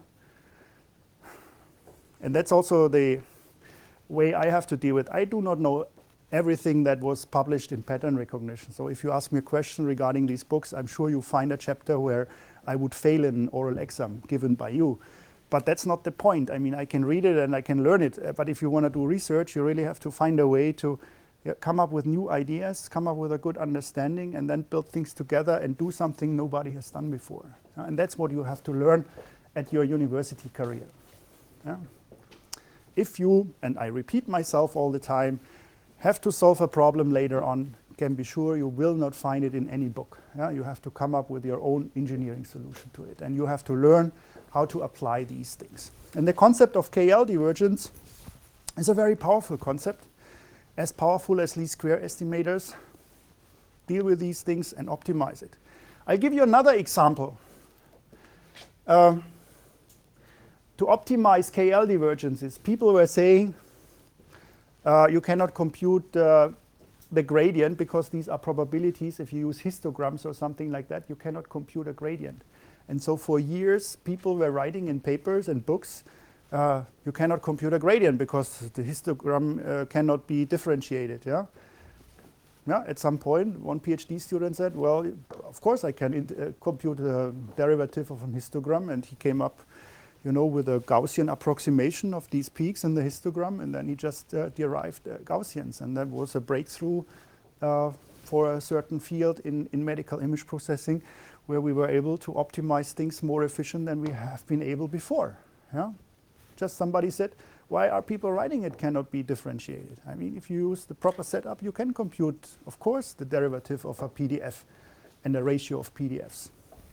And that's also the way I have to deal with. I do not know everything that was published in pattern recognition. So if you ask me a question regarding these books, I'm sure you find a chapter where I would fail in an oral exam given by you. But that's not the point. I mean, I can read it and I can learn it. But if you want to do research, you really have to find a way to come up with new ideas, come up with a good understanding, and then build things together and do something nobody has done before. And that's what you have to learn at your university career. Yeah? If you, and I repeat myself all the time, have to solve a problem later on, can be sure you will not find it in any book. Yeah? You have to come up with your own engineering solution to it. And you have to learn how to apply these things. And the concept of KL divergence is a very powerful concept, as powerful as least square estimators. Deal with these things and optimize it. I'll give you another example. To optimize KL divergences, people were saying you cannot compute the gradient because these are probabilities. If you use histograms or something like that, you cannot compute a gradient. And so for years, people were writing in papers and books, you cannot compute a gradient because the histogram cannot be differentiated. Yeah? Yeah, at some point, one PhD student said, well, of course I can compute the derivative of a histogram. And he came up with a Gaussian approximation of these peaks in the histogram, and then he just derived Gaussians. And that was a breakthrough for a certain field in medical image processing, where we were able to optimize things more efficient than we have been able before. Yeah? Just somebody said, why are people writing it cannot be differentiated? I mean, if you use the proper setup, you can compute, of course, the derivative of a PDF and the ratio of PDFs.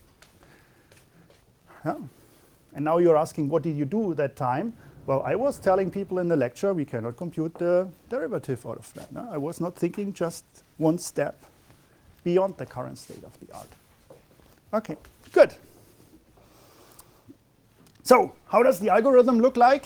Yeah? And now you're asking, what did you do that time? Well, I was telling people in the lecture, we cannot compute the derivative out of that. No? I was not thinking just one step beyond the current state of the art. Okay, good. So, how does the algorithm look like?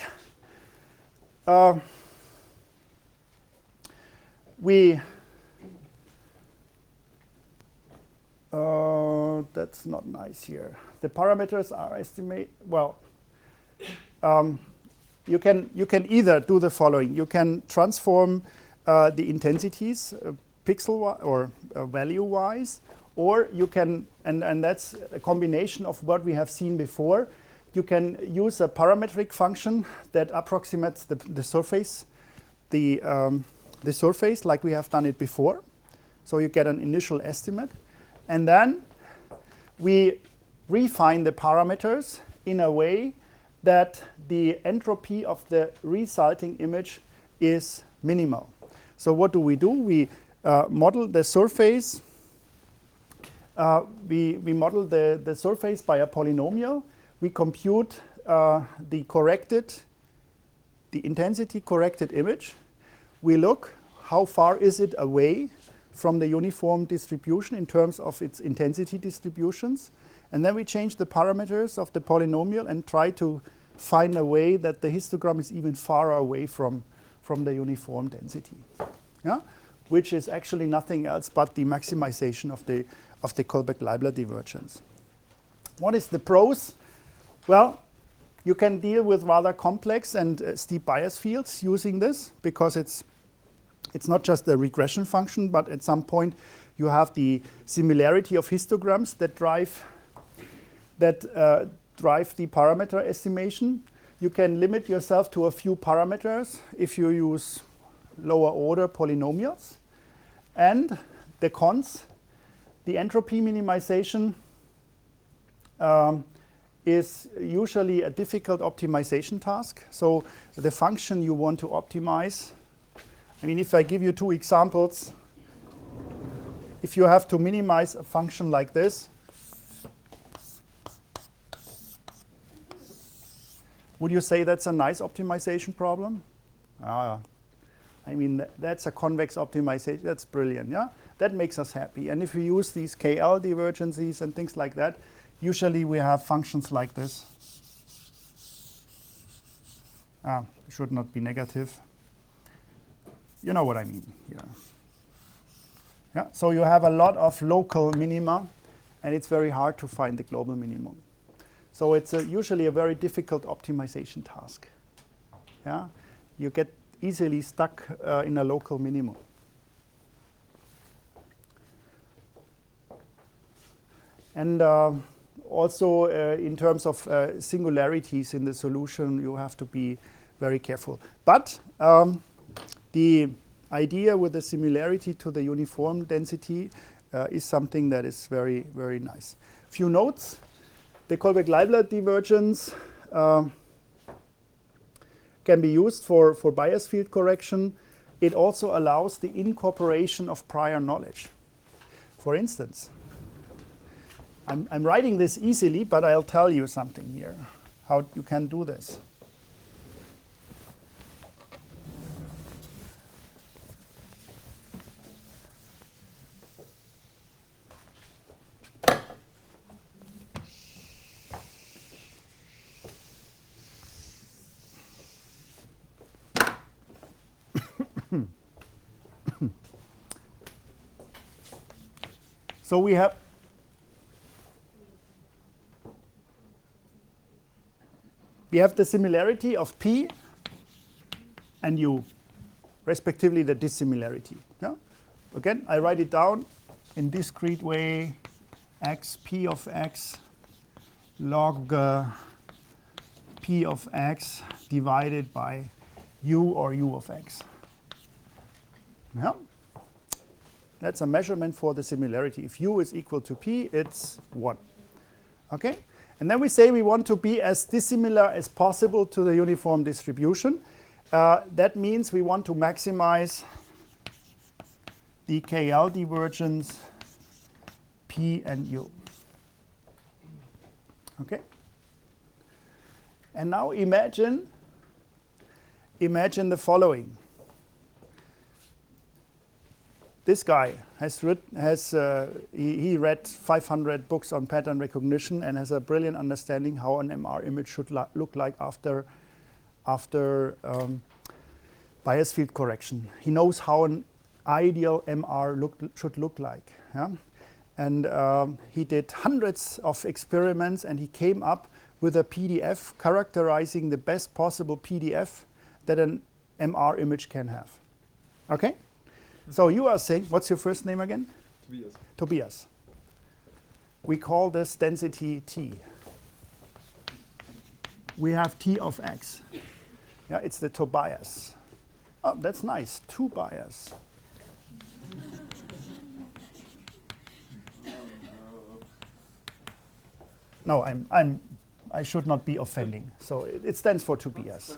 That's not nice here. The parameters are estimated. Well, you can either do the following. You can transform the intensities pixel or value-wise, or you can, and that's a combination of what we have seen before. you can use a parametric function that approximates the surface, the surface like we have done it before. So you get an initial estimate. And then we refine the parameters in a way that the entropy of the resulting image is minimal. So what do? We model the surface. We model the surface by a polynomial. We compute the intensity corrected image. We look how far is it away from the uniform distribution in terms of its intensity distributions. And then we change the parameters of the polynomial and try to find a way that the histogram is even far away from the uniform density. Yeah? Which is actually nothing else but the maximization of the Kullback-Leibler divergence. What is the pros? Well, you can deal with rather complex and steep bias fields using this, because it's not just a regression function, but at some point you have the similarity of histograms that drive the parameter estimation. You can limit yourself to a few parameters if you use lower order polynomials. And the cons, the entropy minimization is usually a difficult optimization task. So the function you want to optimize, I mean, if I give you two examples, if you have to minimize a function like this, would you say that's a nice optimization problem? I mean, that's a convex optimization. That's brilliant, yeah? That makes us happy. And if we use these KL divergences and things like that, usually we have functions like this. Should not be negative. You know what I mean here. Yeah, so you have a lot of local minima, and it's very hard to find the global minimum. So it's usually a very difficult optimization task. Yeah, you get easily stuck in a local minimum. And also in terms of singularities in the solution, you have to be very careful. But the idea with the similarity to the uniform density is something that is very, very nice. Few notes. The Kullback-Leibler divergence can be used for bias field correction. It also allows the incorporation of prior knowledge. For instance, I'm writing this easily, but I'll tell you something here, how you can do this. So we have the similarity of P and U, respectively the dissimilarity. Yeah? Again, I write it down in discrete way, x, P of x log P of x divided by U or U of x. Yeah? That's a measurement for the similarity. If U is equal to P, it's 1. Okay? And then we say we want to be as dissimilar as possible to the uniform distribution. That means we want to maximize the KL divergence P and U. Okay? And now imagine the following. This guy he read 500 books on pattern recognition and has a brilliant understanding how an MR image should look like after bias field correction. He knows how an ideal MR should look like. Yeah? And he did hundreds of experiments, and he came up with a PDF characterizing the best possible PDF that an MR image can have. Okay? So you are saying, what's your first name again? Tobias. Tobias. We call this density T. we have T of X. Yeah, it's the Tobias. Oh, that's nice, Tobias. No, I should not be offending. So it stands for Tobias.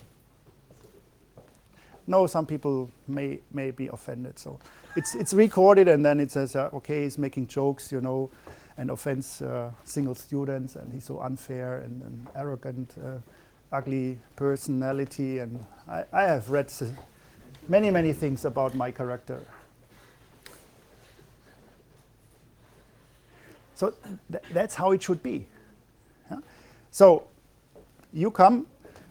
No, some people may be offended. So it's recorded, and then it says, okay, he's making jokes, you know, and offends single students, and he's so unfair and arrogant, ugly personality. And I have read many things about my character. So that's how it should be. Yeah? So you come,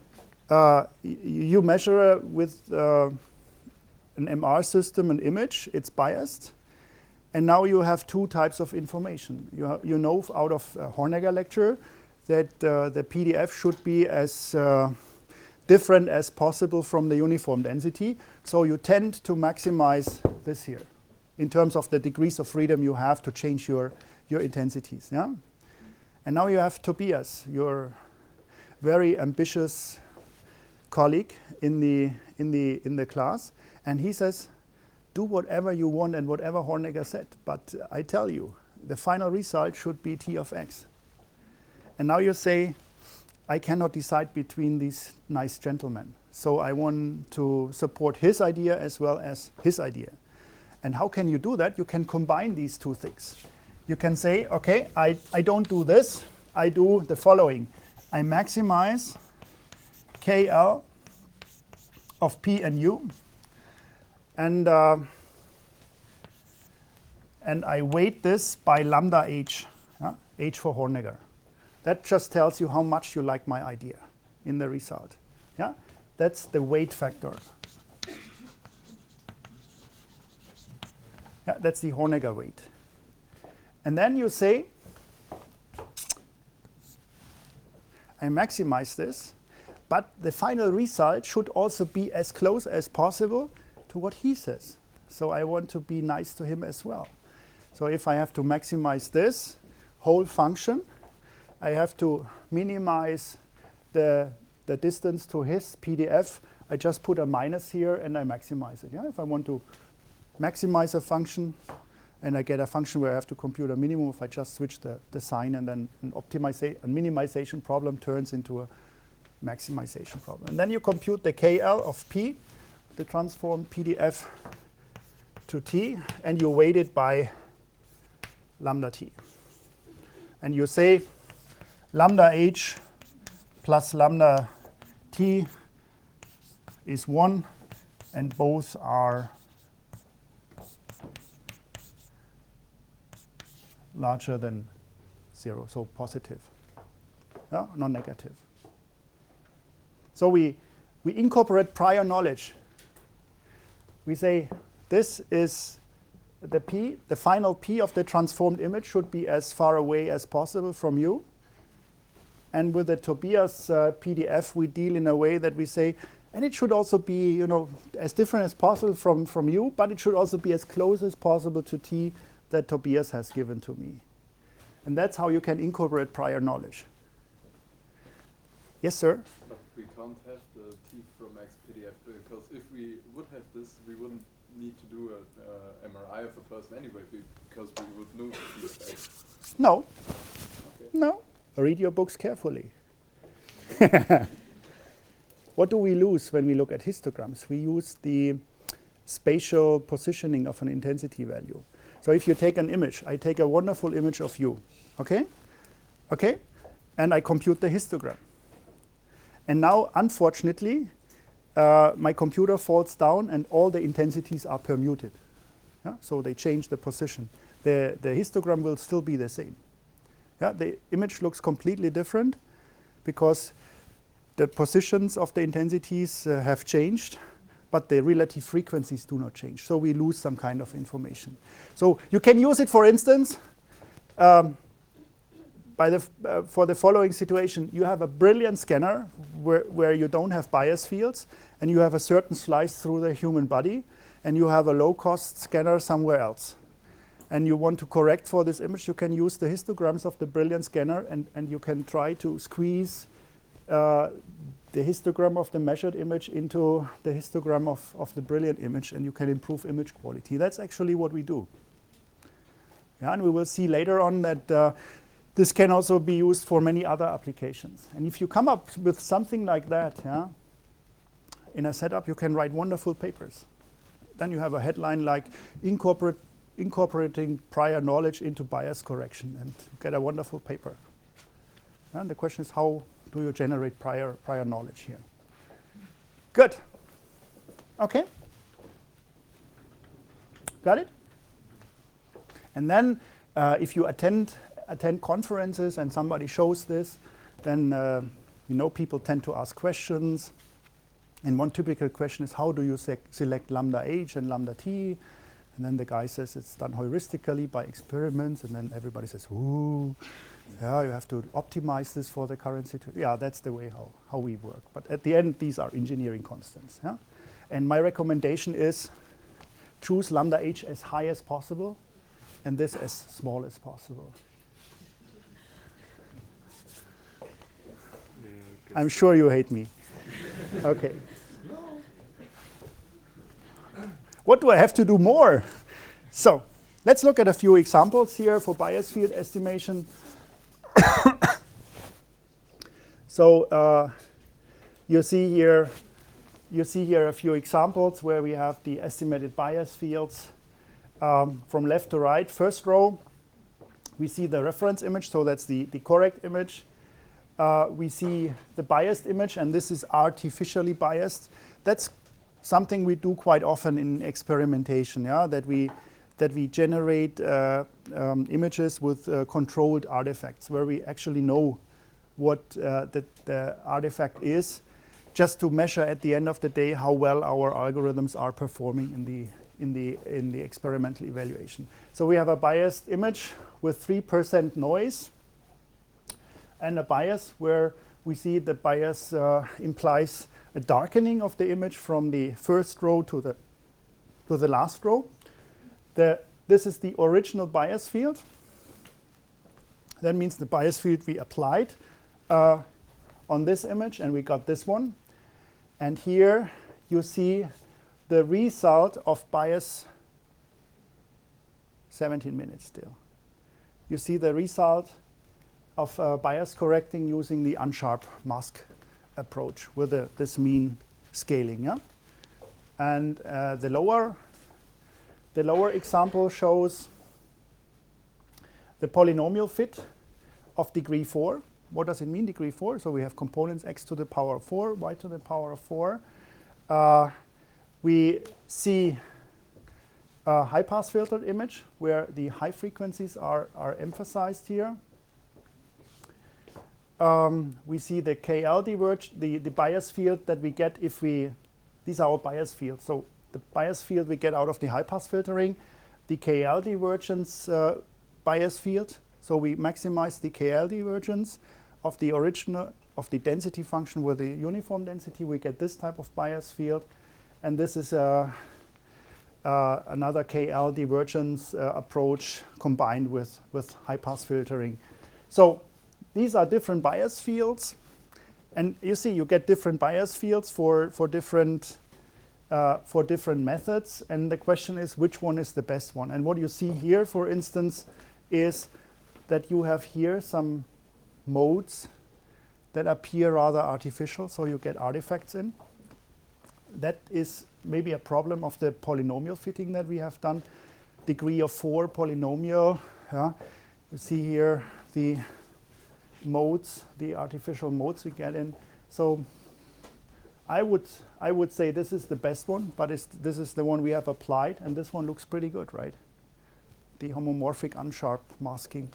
you measure with an MR system an image, it's biased, and now you have two types of information. You know out of Hornegger lecture that the PDF should be as different as possible from the uniform density, so you tend to maximize this here in terms of the degrees of freedom you have to change your intensities. Yeah? And now you have Tobias, your very ambitious colleague in the class, and he says, do whatever you want and whatever Hornegger said, but I tell you, the final result should be T of X. And now you say, I cannot decide between these nice gentlemen, so I want to support his idea as well as his idea. And how can you do that? You can combine these two things. You can say, okay, I don't do this, I do the following. I maximize KL of P and U, and I weight this by lambda H, H for Hornegger. That just tells you how much you like my idea in the result. Yeah? That's the weight factor. Yeah, that's the Hornegger weight. And then you say, I maximize this, but the final result should also be as close as possible to what he says. So I want to be nice to him as well. So if I have to maximize this whole function, I have to minimize the distance to his PDF. I just put a minus here and I maximize it. Yeah? If I want to maximize a function, and I get a function where I have to compute a minimum, if I just switch the sign, and then a minimization problem turns into a maximization problem. And then you compute the KL of P, the transform PDF to T, and you weight it by lambda T. And you say lambda H plus lambda T is 1, and both are larger than 0, so positive, not negative. So we incorporate prior knowledge. We say this is the P, the final P of the transformed image should be as far away as possible from you. And with the Tobias PDF, we deal in a way that we say, and it should also be, you know, as different as possible from you, but it should also be as close as possible to T that Tobias has given to me. And that's how you can incorporate prior knowledge. Yes, sir? But we can't have the T from X PDF, because if we would have this, we wouldn't need to do an MRI of a person anyway, because we would know T of X. No. Okay. No. Read your books carefully. What do we lose when we look at histograms? We use the spatial positioning of an intensity value. So if you take an image, I take a wonderful image of you, okay? Okay? And I compute the histogram. And now, unfortunately, my computer falls down and all the intensities are permuted. Yeah? So they change the position. The histogram will still be the same. Yeah? The image looks completely different because the positions of the intensities have changed, but the relative frequencies do not change. So we lose some kind of information. So you can use it, for instance, for the following situation. You have a brilliant scanner where you don't have bias fields, and you have a certain slice through the human body, and you have a low-cost scanner somewhere else. And you want to correct for this image, you can use the histograms of the brilliant scanner, and you can try to squeeze the histogram of the measured image into the histogram of the brilliant image, and you can improve image quality. That's actually what we do. Yeah, and we will see later on that this can also be used for many other applications. And if you come up with something like that, yeah, in a setup, you can write wonderful papers. Then you have a headline like incorporating prior knowledge into bias correction, and get a wonderful paper. And the question is, how do you generate prior knowledge here? Good. Okay. Got it? And then if you attend conferences and somebody shows this, then you know people tend to ask questions. And one typical question is, how do you select lambda h and lambda t? And then the guy says it's done heuristically by experiments, and then everybody says, ooh, yeah, you have to optimize this for the current situation. Yeah, that's the way how we work. But at the end, these are engineering constants. Yeah? And my recommendation is choose lambda h as high as possible, and this as small as possible. I'm sure you hate me. Okay. What do I have to do more? So let's look at a few examples here for bias field estimation. So you see here a few examples where we have the estimated bias fields from left to right. First row, we see the reference image, so that's the correct image. We see the biased image, and this is artificially biased. That's something we do quite often in experimentation, yeah? that we generate images with controlled artifacts, where we actually know what the artifact is, just to measure at the end of the day how well our algorithms are performing in the experimental evaluation. So we have a biased image with 3% noise, and a bias where we see the bias implies a darkening of the image from the first row to the last row. This is the original bias field. That means the bias field we applied on this image, and we got this one. And here you see the result of bias 17 minutes still. You see the result of bias correcting using the unsharp mask approach with this mean scaling. Yeah? And the lower example shows the polynomial fit of degree 4. What does it mean, degree 4? So we have components x to the power of 4, y to the power of 4. We see a high-pass filtered image where the high frequencies are emphasized here. We see the KL diverge, the bias field that we get if these are our bias fields. So the bias field we get out of the high-pass filtering, the KL divergence bias field. So we maximize the KL divergence of the original, of the density function with the uniform density. We get this type of bias field. And this is another KL divergence approach combined with high-pass filtering. So these are different bias fields, and you see you get different bias fields for different methods, and the question is which one is the best one. And what you see here, for instance, is that you have here some modes that appear rather artificial, so you get artifacts in. That is maybe a problem of the polynomial fitting that we have done. Degree of 4 polynomial. Yeah. You see here the modes, the artificial modes we get in. So I would say this is the best one, but this is the one we have applied, and this one looks pretty good, right? The homomorphic unsharp masking.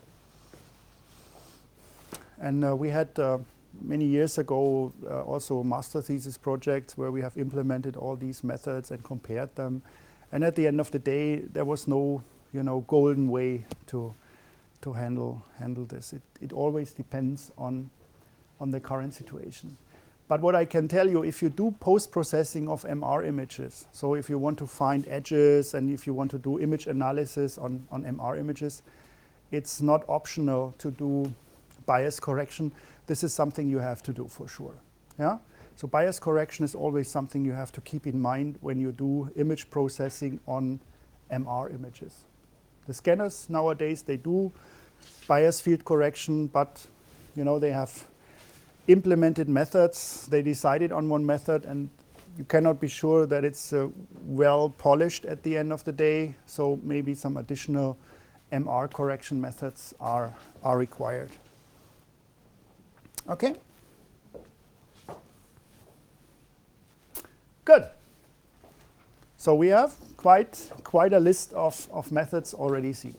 And we had many years ago also master thesis projects where we have implemented all these methods and compared them. And at the end of the day, there was no golden way to handle this. It always depends on the current situation. But what I can tell you, if you do post-processing of MR images, so if you want to find edges and if you want to do image analysis on MR images, it's not optional to do bias correction. this is something you have to do for sure. Yeah? So bias correction is always something you have to keep in mind when you do image processing on MR images. The scanners nowadays, they do bias field correction, but they have implemented methods. They decided on one method, and you cannot be sure that it's well polished at the end of the day. So maybe some additional MR correction methods are required. Okay? Good. So we have quite a list of methods already seen.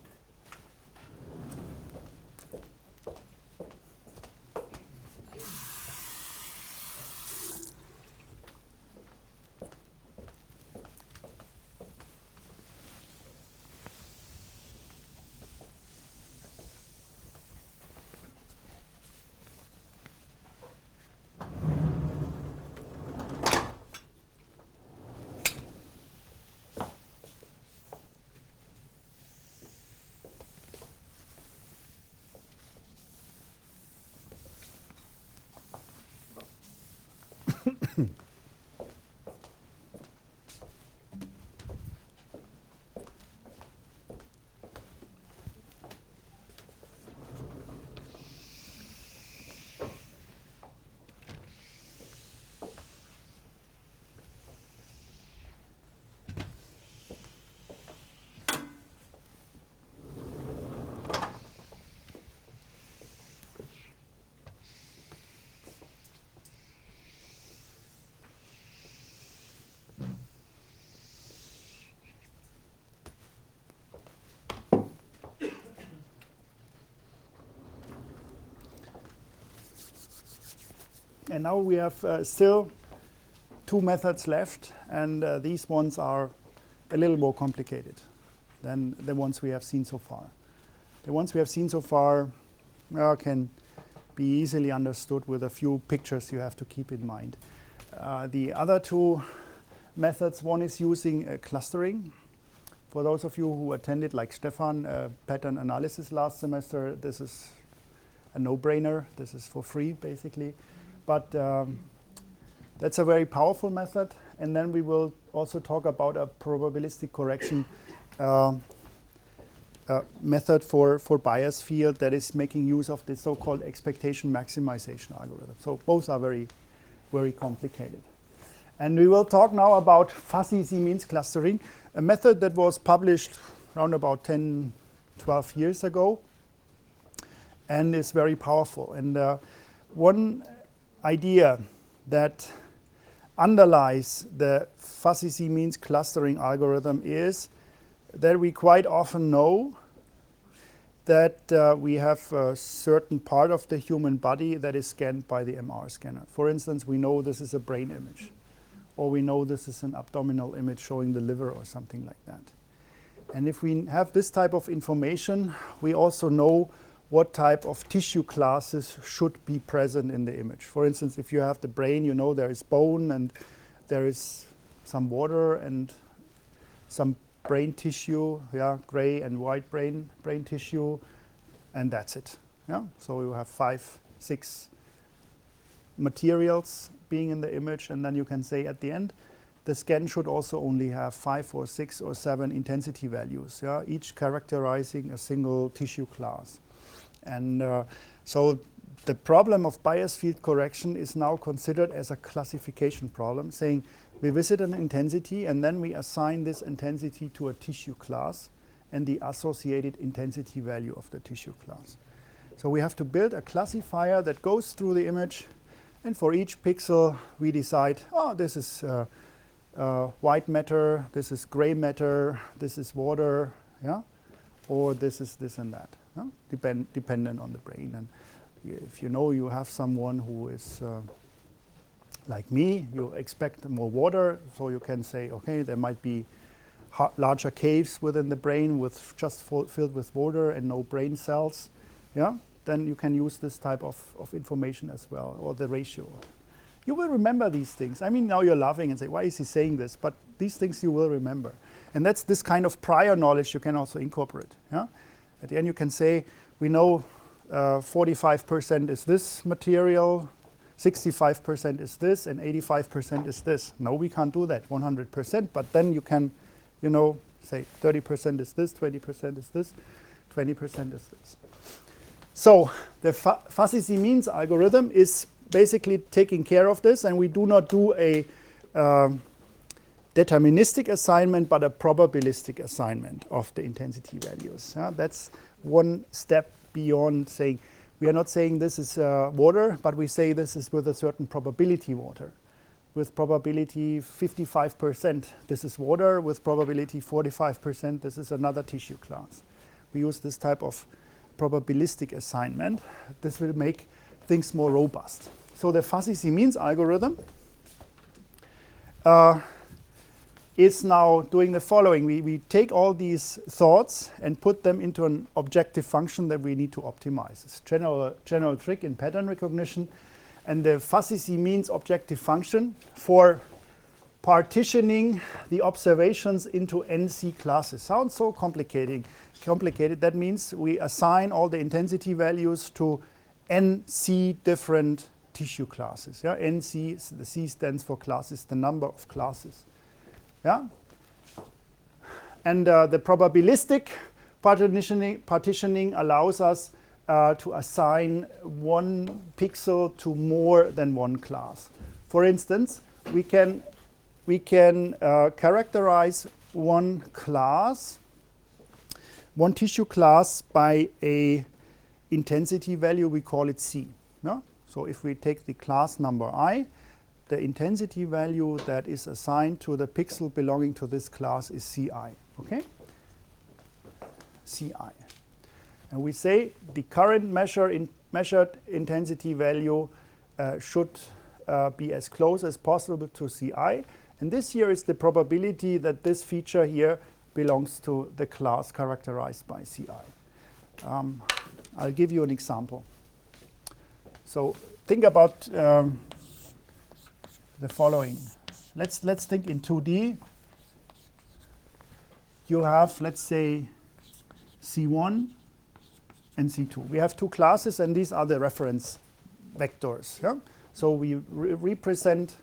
And now we have still two methods left, and these ones are a little more complicated than the ones we have seen so far. The ones we have seen so far can be easily understood with a few pictures you have to keep in mind. The other two methods, one is using clustering. For those of you who attended, like Stefan, pattern analysis last semester, this is a no-brainer. This is for free, basically. But that's a very powerful method. And then we will also talk about a probabilistic correction method for bias field that is making use of the so-called expectation maximization algorithm. So both are very, very complicated. And we will talk now about fuzzy Z-means clustering, a method that was published around about 10, 12 years ago and is very powerful. And one idea that underlies the fuzzy Z-means clustering algorithm is that we quite often know that we have a certain part of the human body that is scanned by the MR scanner. For instance, we know this is a brain image, or we know this is an abdominal image showing the liver or something like that. And if we have this type of information, we also know what type of tissue classes should be present in the image. For instance, if you have the brain, you know there is bone and there is some water and some brain tissue, gray and white brain tissue, and that's it. Yeah? So you have 5, 6 materials being in the image, and then you can say at the end, the scan should also only have 5 or 6 or 7 intensity values, each characterizing a single tissue class. And so the problem of bias field correction is now considered as a classification problem, saying we visit an intensity and then we assign this intensity to a tissue class and the associated intensity value of the tissue class. So we have to build a classifier that goes through the image, and for each pixel we decide, oh, this is white matter, this is gray matter, this is water, or this is this and that. Dependent on the brain. And if you know you have someone who is like me, you expect more water, so you can say, okay, there might be larger caves within the brain with just filled with water and no brain cells. Then you can use this type of information as well, or the ratio. You will remember these things. I mean, now you're laughing and say, why is he saying this? But these things you will remember. And that's this kind of prior knowledge you can also incorporate. At the end, you can say, we know 45% is this material, 65% is this, and 85% is this. No, we can't do that 100%, but then you can, say 30% is this, 20% is this, 20% is this. So the fuzzy C-means algorithm is basically taking care of this, and we do not do a deterministic assignment, but a probabilistic assignment of the intensity values. That's one step beyond saying, we are not saying this is water, but we say this is with a certain probability water. With probability 55%, this is water. With probability 45%, this is another tissue class. We use this type of probabilistic assignment. This will make things more robust. So the fuzzy C-means algorithm is now doing the following. We take all these thoughts and put them into an objective function that we need to optimize. It's a general trick in pattern recognition. And the fuzzy C-means objective function for partitioning the observations into NC classes. Sounds so complicated. That means we assign all the intensity values to NC different tissue classes. Yeah? NC, the C stands for classes, the number of classes. Yeah? And the probabilistic partitioning allows us to assign one pixel to more than one class. For instance, we can characterize one tissue class by a intensity value, we call it C. No? So if we take the class number I, the intensity value that is assigned to the pixel belonging to this class is Ci. Okay? Ci. And we say the current measured intensity value should be as close as possible to Ci. And this here is the probability that this feature here belongs to the class characterized by Ci. I'll give you an example. So think about the following. Let's think in 2D. You have, let's say, C1 and C2. We have two classes, and these are the reference vectors. Yeah? So we represent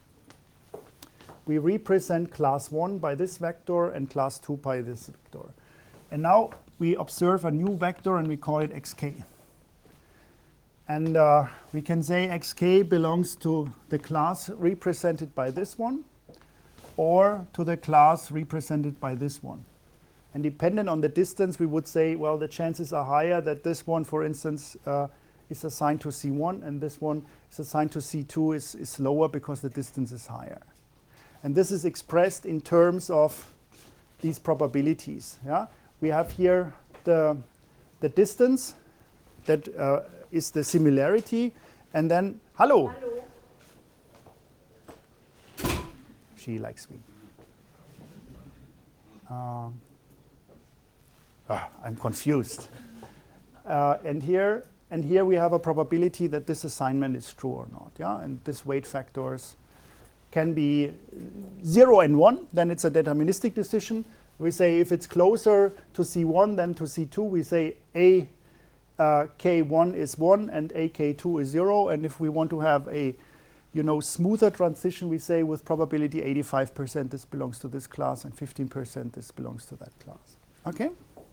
class 1 by this vector and class 2 by this vector. And now we observe a new vector, and we call it xk. And we can say xk belongs to the class represented by this one, or to the class represented by this one. And dependent on the distance, we would say, well, the chances are higher that this one, for instance, is assigned to C1, and this one is assigned to C2 is lower because the distance is higher. And this is expressed in terms of these probabilities. Yeah? We have here the distance that is the similarity, and then, hello. She likes me. I'm confused. And here we have a probability that this assignment is true or not. Yeah? And these weight factors can be 0 and 1, then it's a deterministic decision. We say if it's closer to C1 than to C2, we say K1 is 1 and AK2 is 0. And if we want to have a smoother transition, we say with probability 85% this belongs to this class and 15% this belongs to that class. Okay?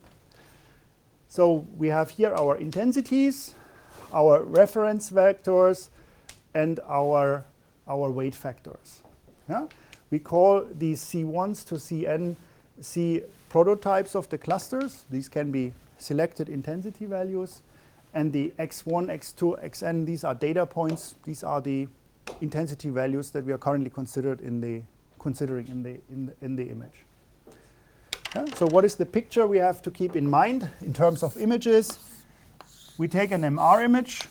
So we have here our intensities, our reference vectors, and our weight factors. Yeah? We call these C1s to Cn C prototypes of the clusters. These can be selected intensity values. And the x1, x2, xn, these are data points. These are the intensity values that we are currently considering in the image. Yeah? So what is the picture we have to keep in mind in terms of images? We take an MR image.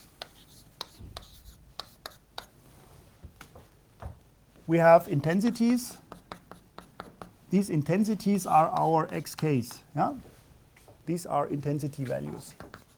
We have intensities. These intensities are our xk's. Yeah? These are intensity values.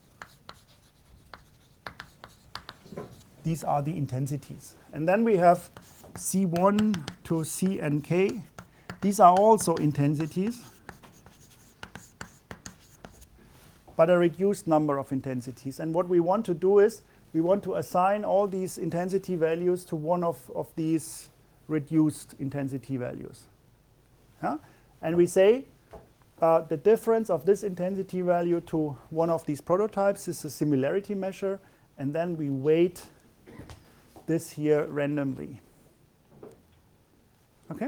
These are the intensities. And then we have C1 to Cnk. These are also intensities. but a reduced number of intensities. And what we want to do is we want to assign all these intensity values to one of these reduced intensity values. Yeah? And we say the difference of this intensity value to one of these prototypes is a similarity measure, and then we weight this here randomly. Okay?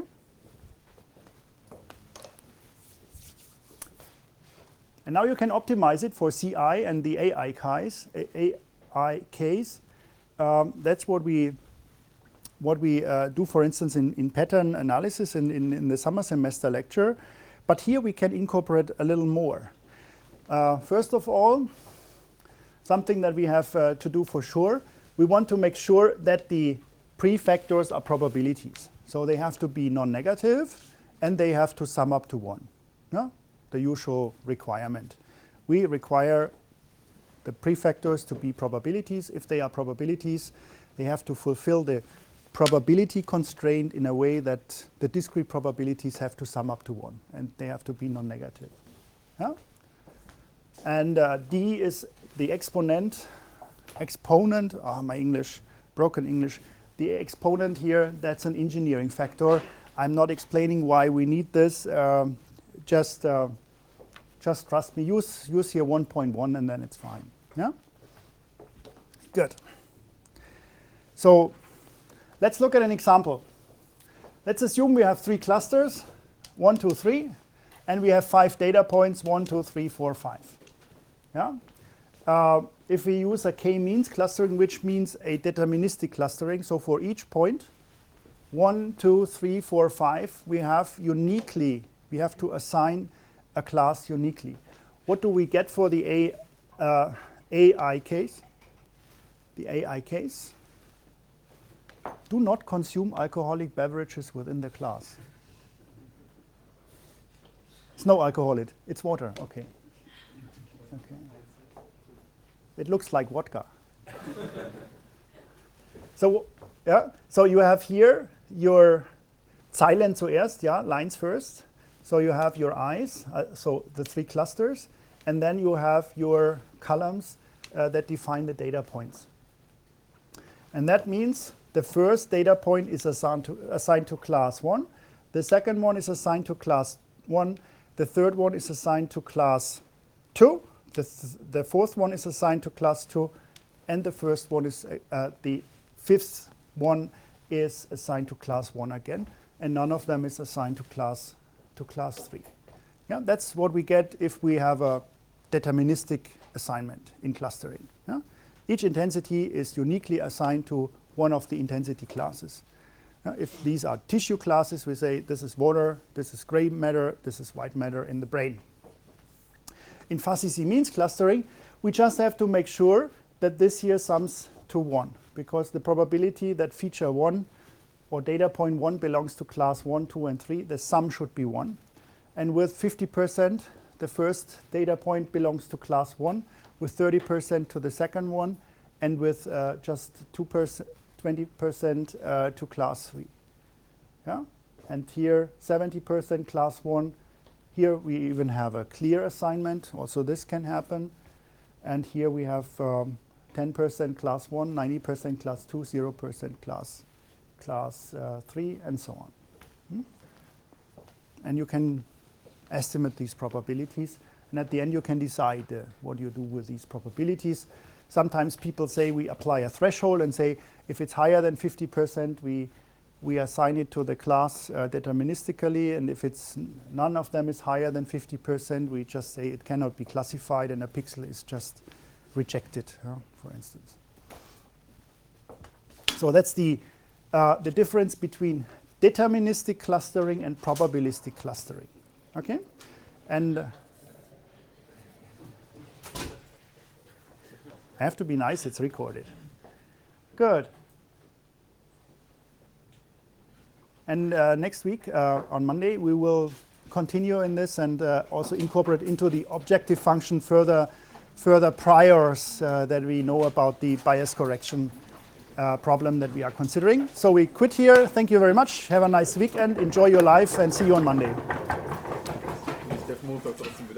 And now you can optimize it for CI and the AI case. That's what we do, for instance, in pattern analysis in the summer semester lecture. But here we can incorporate a little more. First of all, something that we have to do for sure, we want to make sure that the prefactors are probabilities. So they have to be non-negative, and they have to sum up to 1. Yeah? The usual requirement. We require the prefactors to be probabilities. If they are probabilities, they have to fulfill the probability constraint in a way that the discrete probabilities have to sum up to 1, and they have to be non-negative. Yeah? And D is the exponent, my English, broken English. The exponent here, that's an engineering factor. I'm not explaining why we need this. Just trust me. Use here 1.1 and then it's fine. Yeah? Good. So let's look at an example. Let's assume we have 3 clusters, 1, 2, 3, and we have 5 data points, 1, 2, 3, 4, 5. Yeah? If we use a k-means clustering, which means a deterministic clustering, so for each point, 1, 2, 3, 4, 5, we have to assign a class uniquely. What do we get for the AI case? The AI case. Do not consume alcoholic beverages within the class. It's no alcohol, it's water. Okay. Okay. It looks like vodka. So, yeah. So you have here your Zeilen zuerst, yeah, lines first. So you have your eyes, so the 3 clusters, and then you have your columns that define the data points. And that means the first data point is assigned to class 1. The second one is assigned to class 1. The third one is assigned to class 2. The fourth one is assigned to class 2. And the first one is, the fifth one is assigned to class 1 again. And none of them is assigned to class 3. Yeah, that's what we get if we have a deterministic assignment in clustering. Yeah? Each intensity is uniquely assigned to one of the intensity classes. If these are tissue classes, we say this is water, this is gray matter, this is white matter in the brain. In fuzzy C-means clustering, we just have to make sure that this here sums to 1, because the probability that feature 1 or data point 1 belongs to class 1, 2, and 3, the sum should be 1. And with 50%, the first data point belongs to class 1, with 30% to the second one, and with just 20% to class 3. Yeah? And here, 70% class 1. Here we even have a clear assignment. Also this can happen. And here we have 10% class 1, 90% class 2, 0% class 3, and so on. And you can estimate these probabilities. And at the end, you can decide what you do with these probabilities. Sometimes people say we apply a threshold and say if it's higher than 50%, we assign it to the class deterministically. And if it's none of them is higher than 50%, we just say it cannot be classified and a pixel is just rejected, for instance. So that's the difference between deterministic clustering and probabilistic clustering. Okay? And I have to be nice, it's recorded. Good. And next week, on Monday, we will continue in this and also incorporate into the objective function further priors that we know about the bias correction problem that we are considering. So we quit here. Thank you very much. Have a nice weekend. Enjoy your life and see you on Monday.